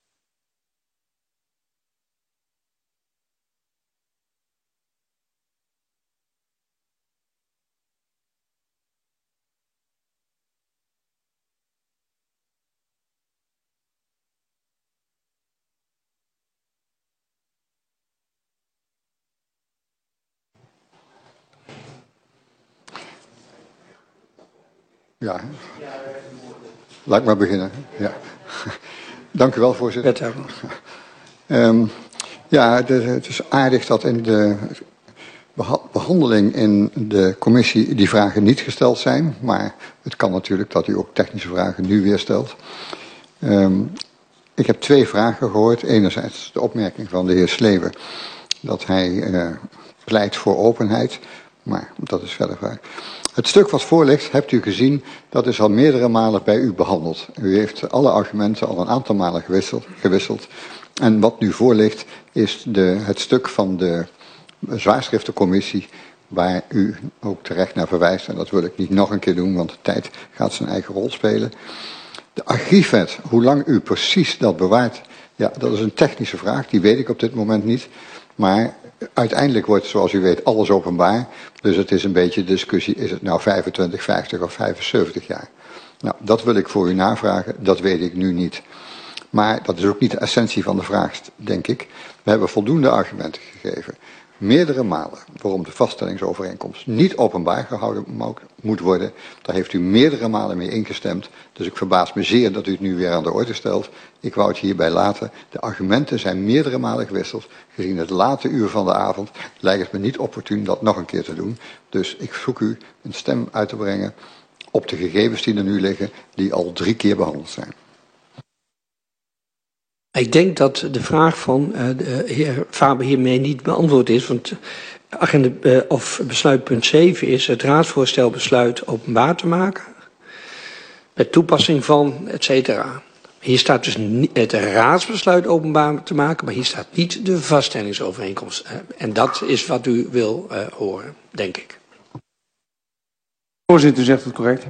Ja, laat ik maar beginnen. Ja. Dank u wel, voorzitter. Um, ja, de, het is aardig dat in de beha behandeling in de commissie die vragen niet gesteld zijn. Maar het kan natuurlijk dat u ook technische vragen nu weer stelt. Um, ik heb twee vragen gehoord. Enerzijds de opmerking van de heer Sleeuwen dat hij uh, pleit voor openheid. Maar dat is verder vraag. Het stuk wat voor ligt, hebt u gezien, dat is al meerdere malen bij u behandeld. U heeft alle argumenten al een aantal malen gewisseld. gewisseld. En wat nu voor ligt, is de, het stuk van de zwaarschriftencommissie, waar u ook terecht naar verwijst. En dat wil ik niet nog een keer doen, want de tijd gaat zijn eigen rol spelen. De archiefwet, hoe lang u precies dat bewaart, ja, dat is een technische vraag, die weet ik op dit moment niet. Maar uiteindelijk wordt, zoals u weet, alles openbaar. Dus het is een beetje discussie, is het nou vijfentwintig, vijftig of vijfenzeventig jaar? Nou, dat wil ik voor u navragen, dat weet ik nu niet. Maar dat is ook niet de essentie van de vraag, denk ik. We hebben voldoende argumenten gegeven. Meerdere malen waarom de vaststellingsovereenkomst niet openbaar gehouden moet worden. Daar heeft u meerdere malen mee ingestemd. Dus ik verbaas me zeer dat u het nu weer aan de orde stelt. Ik wou het hierbij laten. De argumenten zijn meerdere malen gewisseld. Gezien het late uur van de avond lijkt het me niet opportun dat nog een keer te doen. Dus ik verzoek u een stem uit te brengen op de gegevens die er nu liggen, die al drie keer behandeld zijn. Ik denk dat de vraag van uh, de heer Faber hiermee niet beantwoord is, want agenda uh, of besluitpunt zeven is het raadsvoorstel besluit openbaar te maken, met toepassing van, et cetera. Hier staat dus niet het raadsbesluit openbaar te maken, maar hier staat niet de vaststellingsovereenkomst. Uh, en dat is wat u wil uh, horen, denk ik. Voorzitter, u zegt het correct.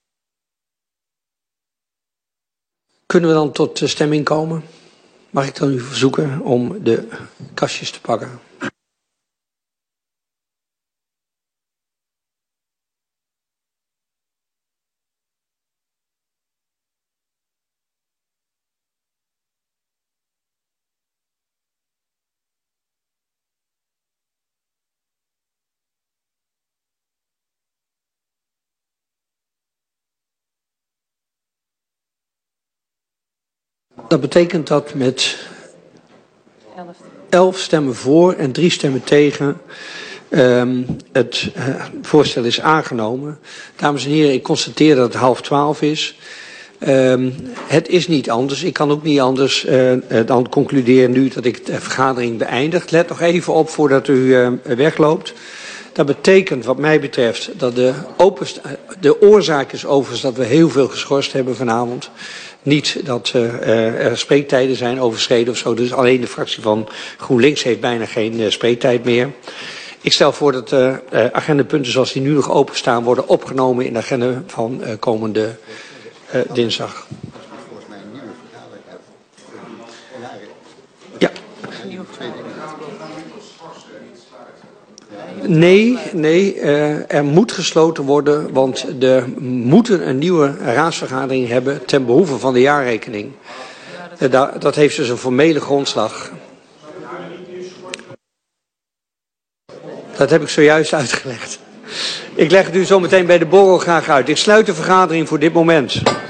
Kunnen we dan tot de stemming komen? Mag ik dan u verzoeken om de kastjes te pakken? Dat betekent dat met elf stemmen voor en drie stemmen tegen um, het uh, voorstel is aangenomen. Dames en heren, ik constateer dat het half twaalf is. Um, het is niet anders. Ik kan ook niet anders uh, uh, dan concluderen nu dat ik de vergadering beëindig. Let nog even op voordat u uh, wegloopt. Dat betekent wat mij betreft dat de, open, de oorzaak is overigens dat we heel veel geschorst hebben vanavond. Niet dat uh, er spreektijden zijn overschreden of zo. Dus alleen de fractie van GroenLinks heeft bijna geen uh, spreektijd meer. Ik stel voor dat de uh, agendapunten zoals die nu nog openstaan worden opgenomen in de agenda van uh, komende uh, dinsdag. Ja. Nee, nee, uh, er moet gesloten worden, want we moeten een nieuwe raadsvergadering hebben ten behoeve van de jaarrekening. Uh, dat, dat heeft dus een formele grondslag. Dat heb ik zojuist uitgelegd. Ik leg het u zo meteen bij de borrel graag uit. Ik sluit de vergadering voor dit moment.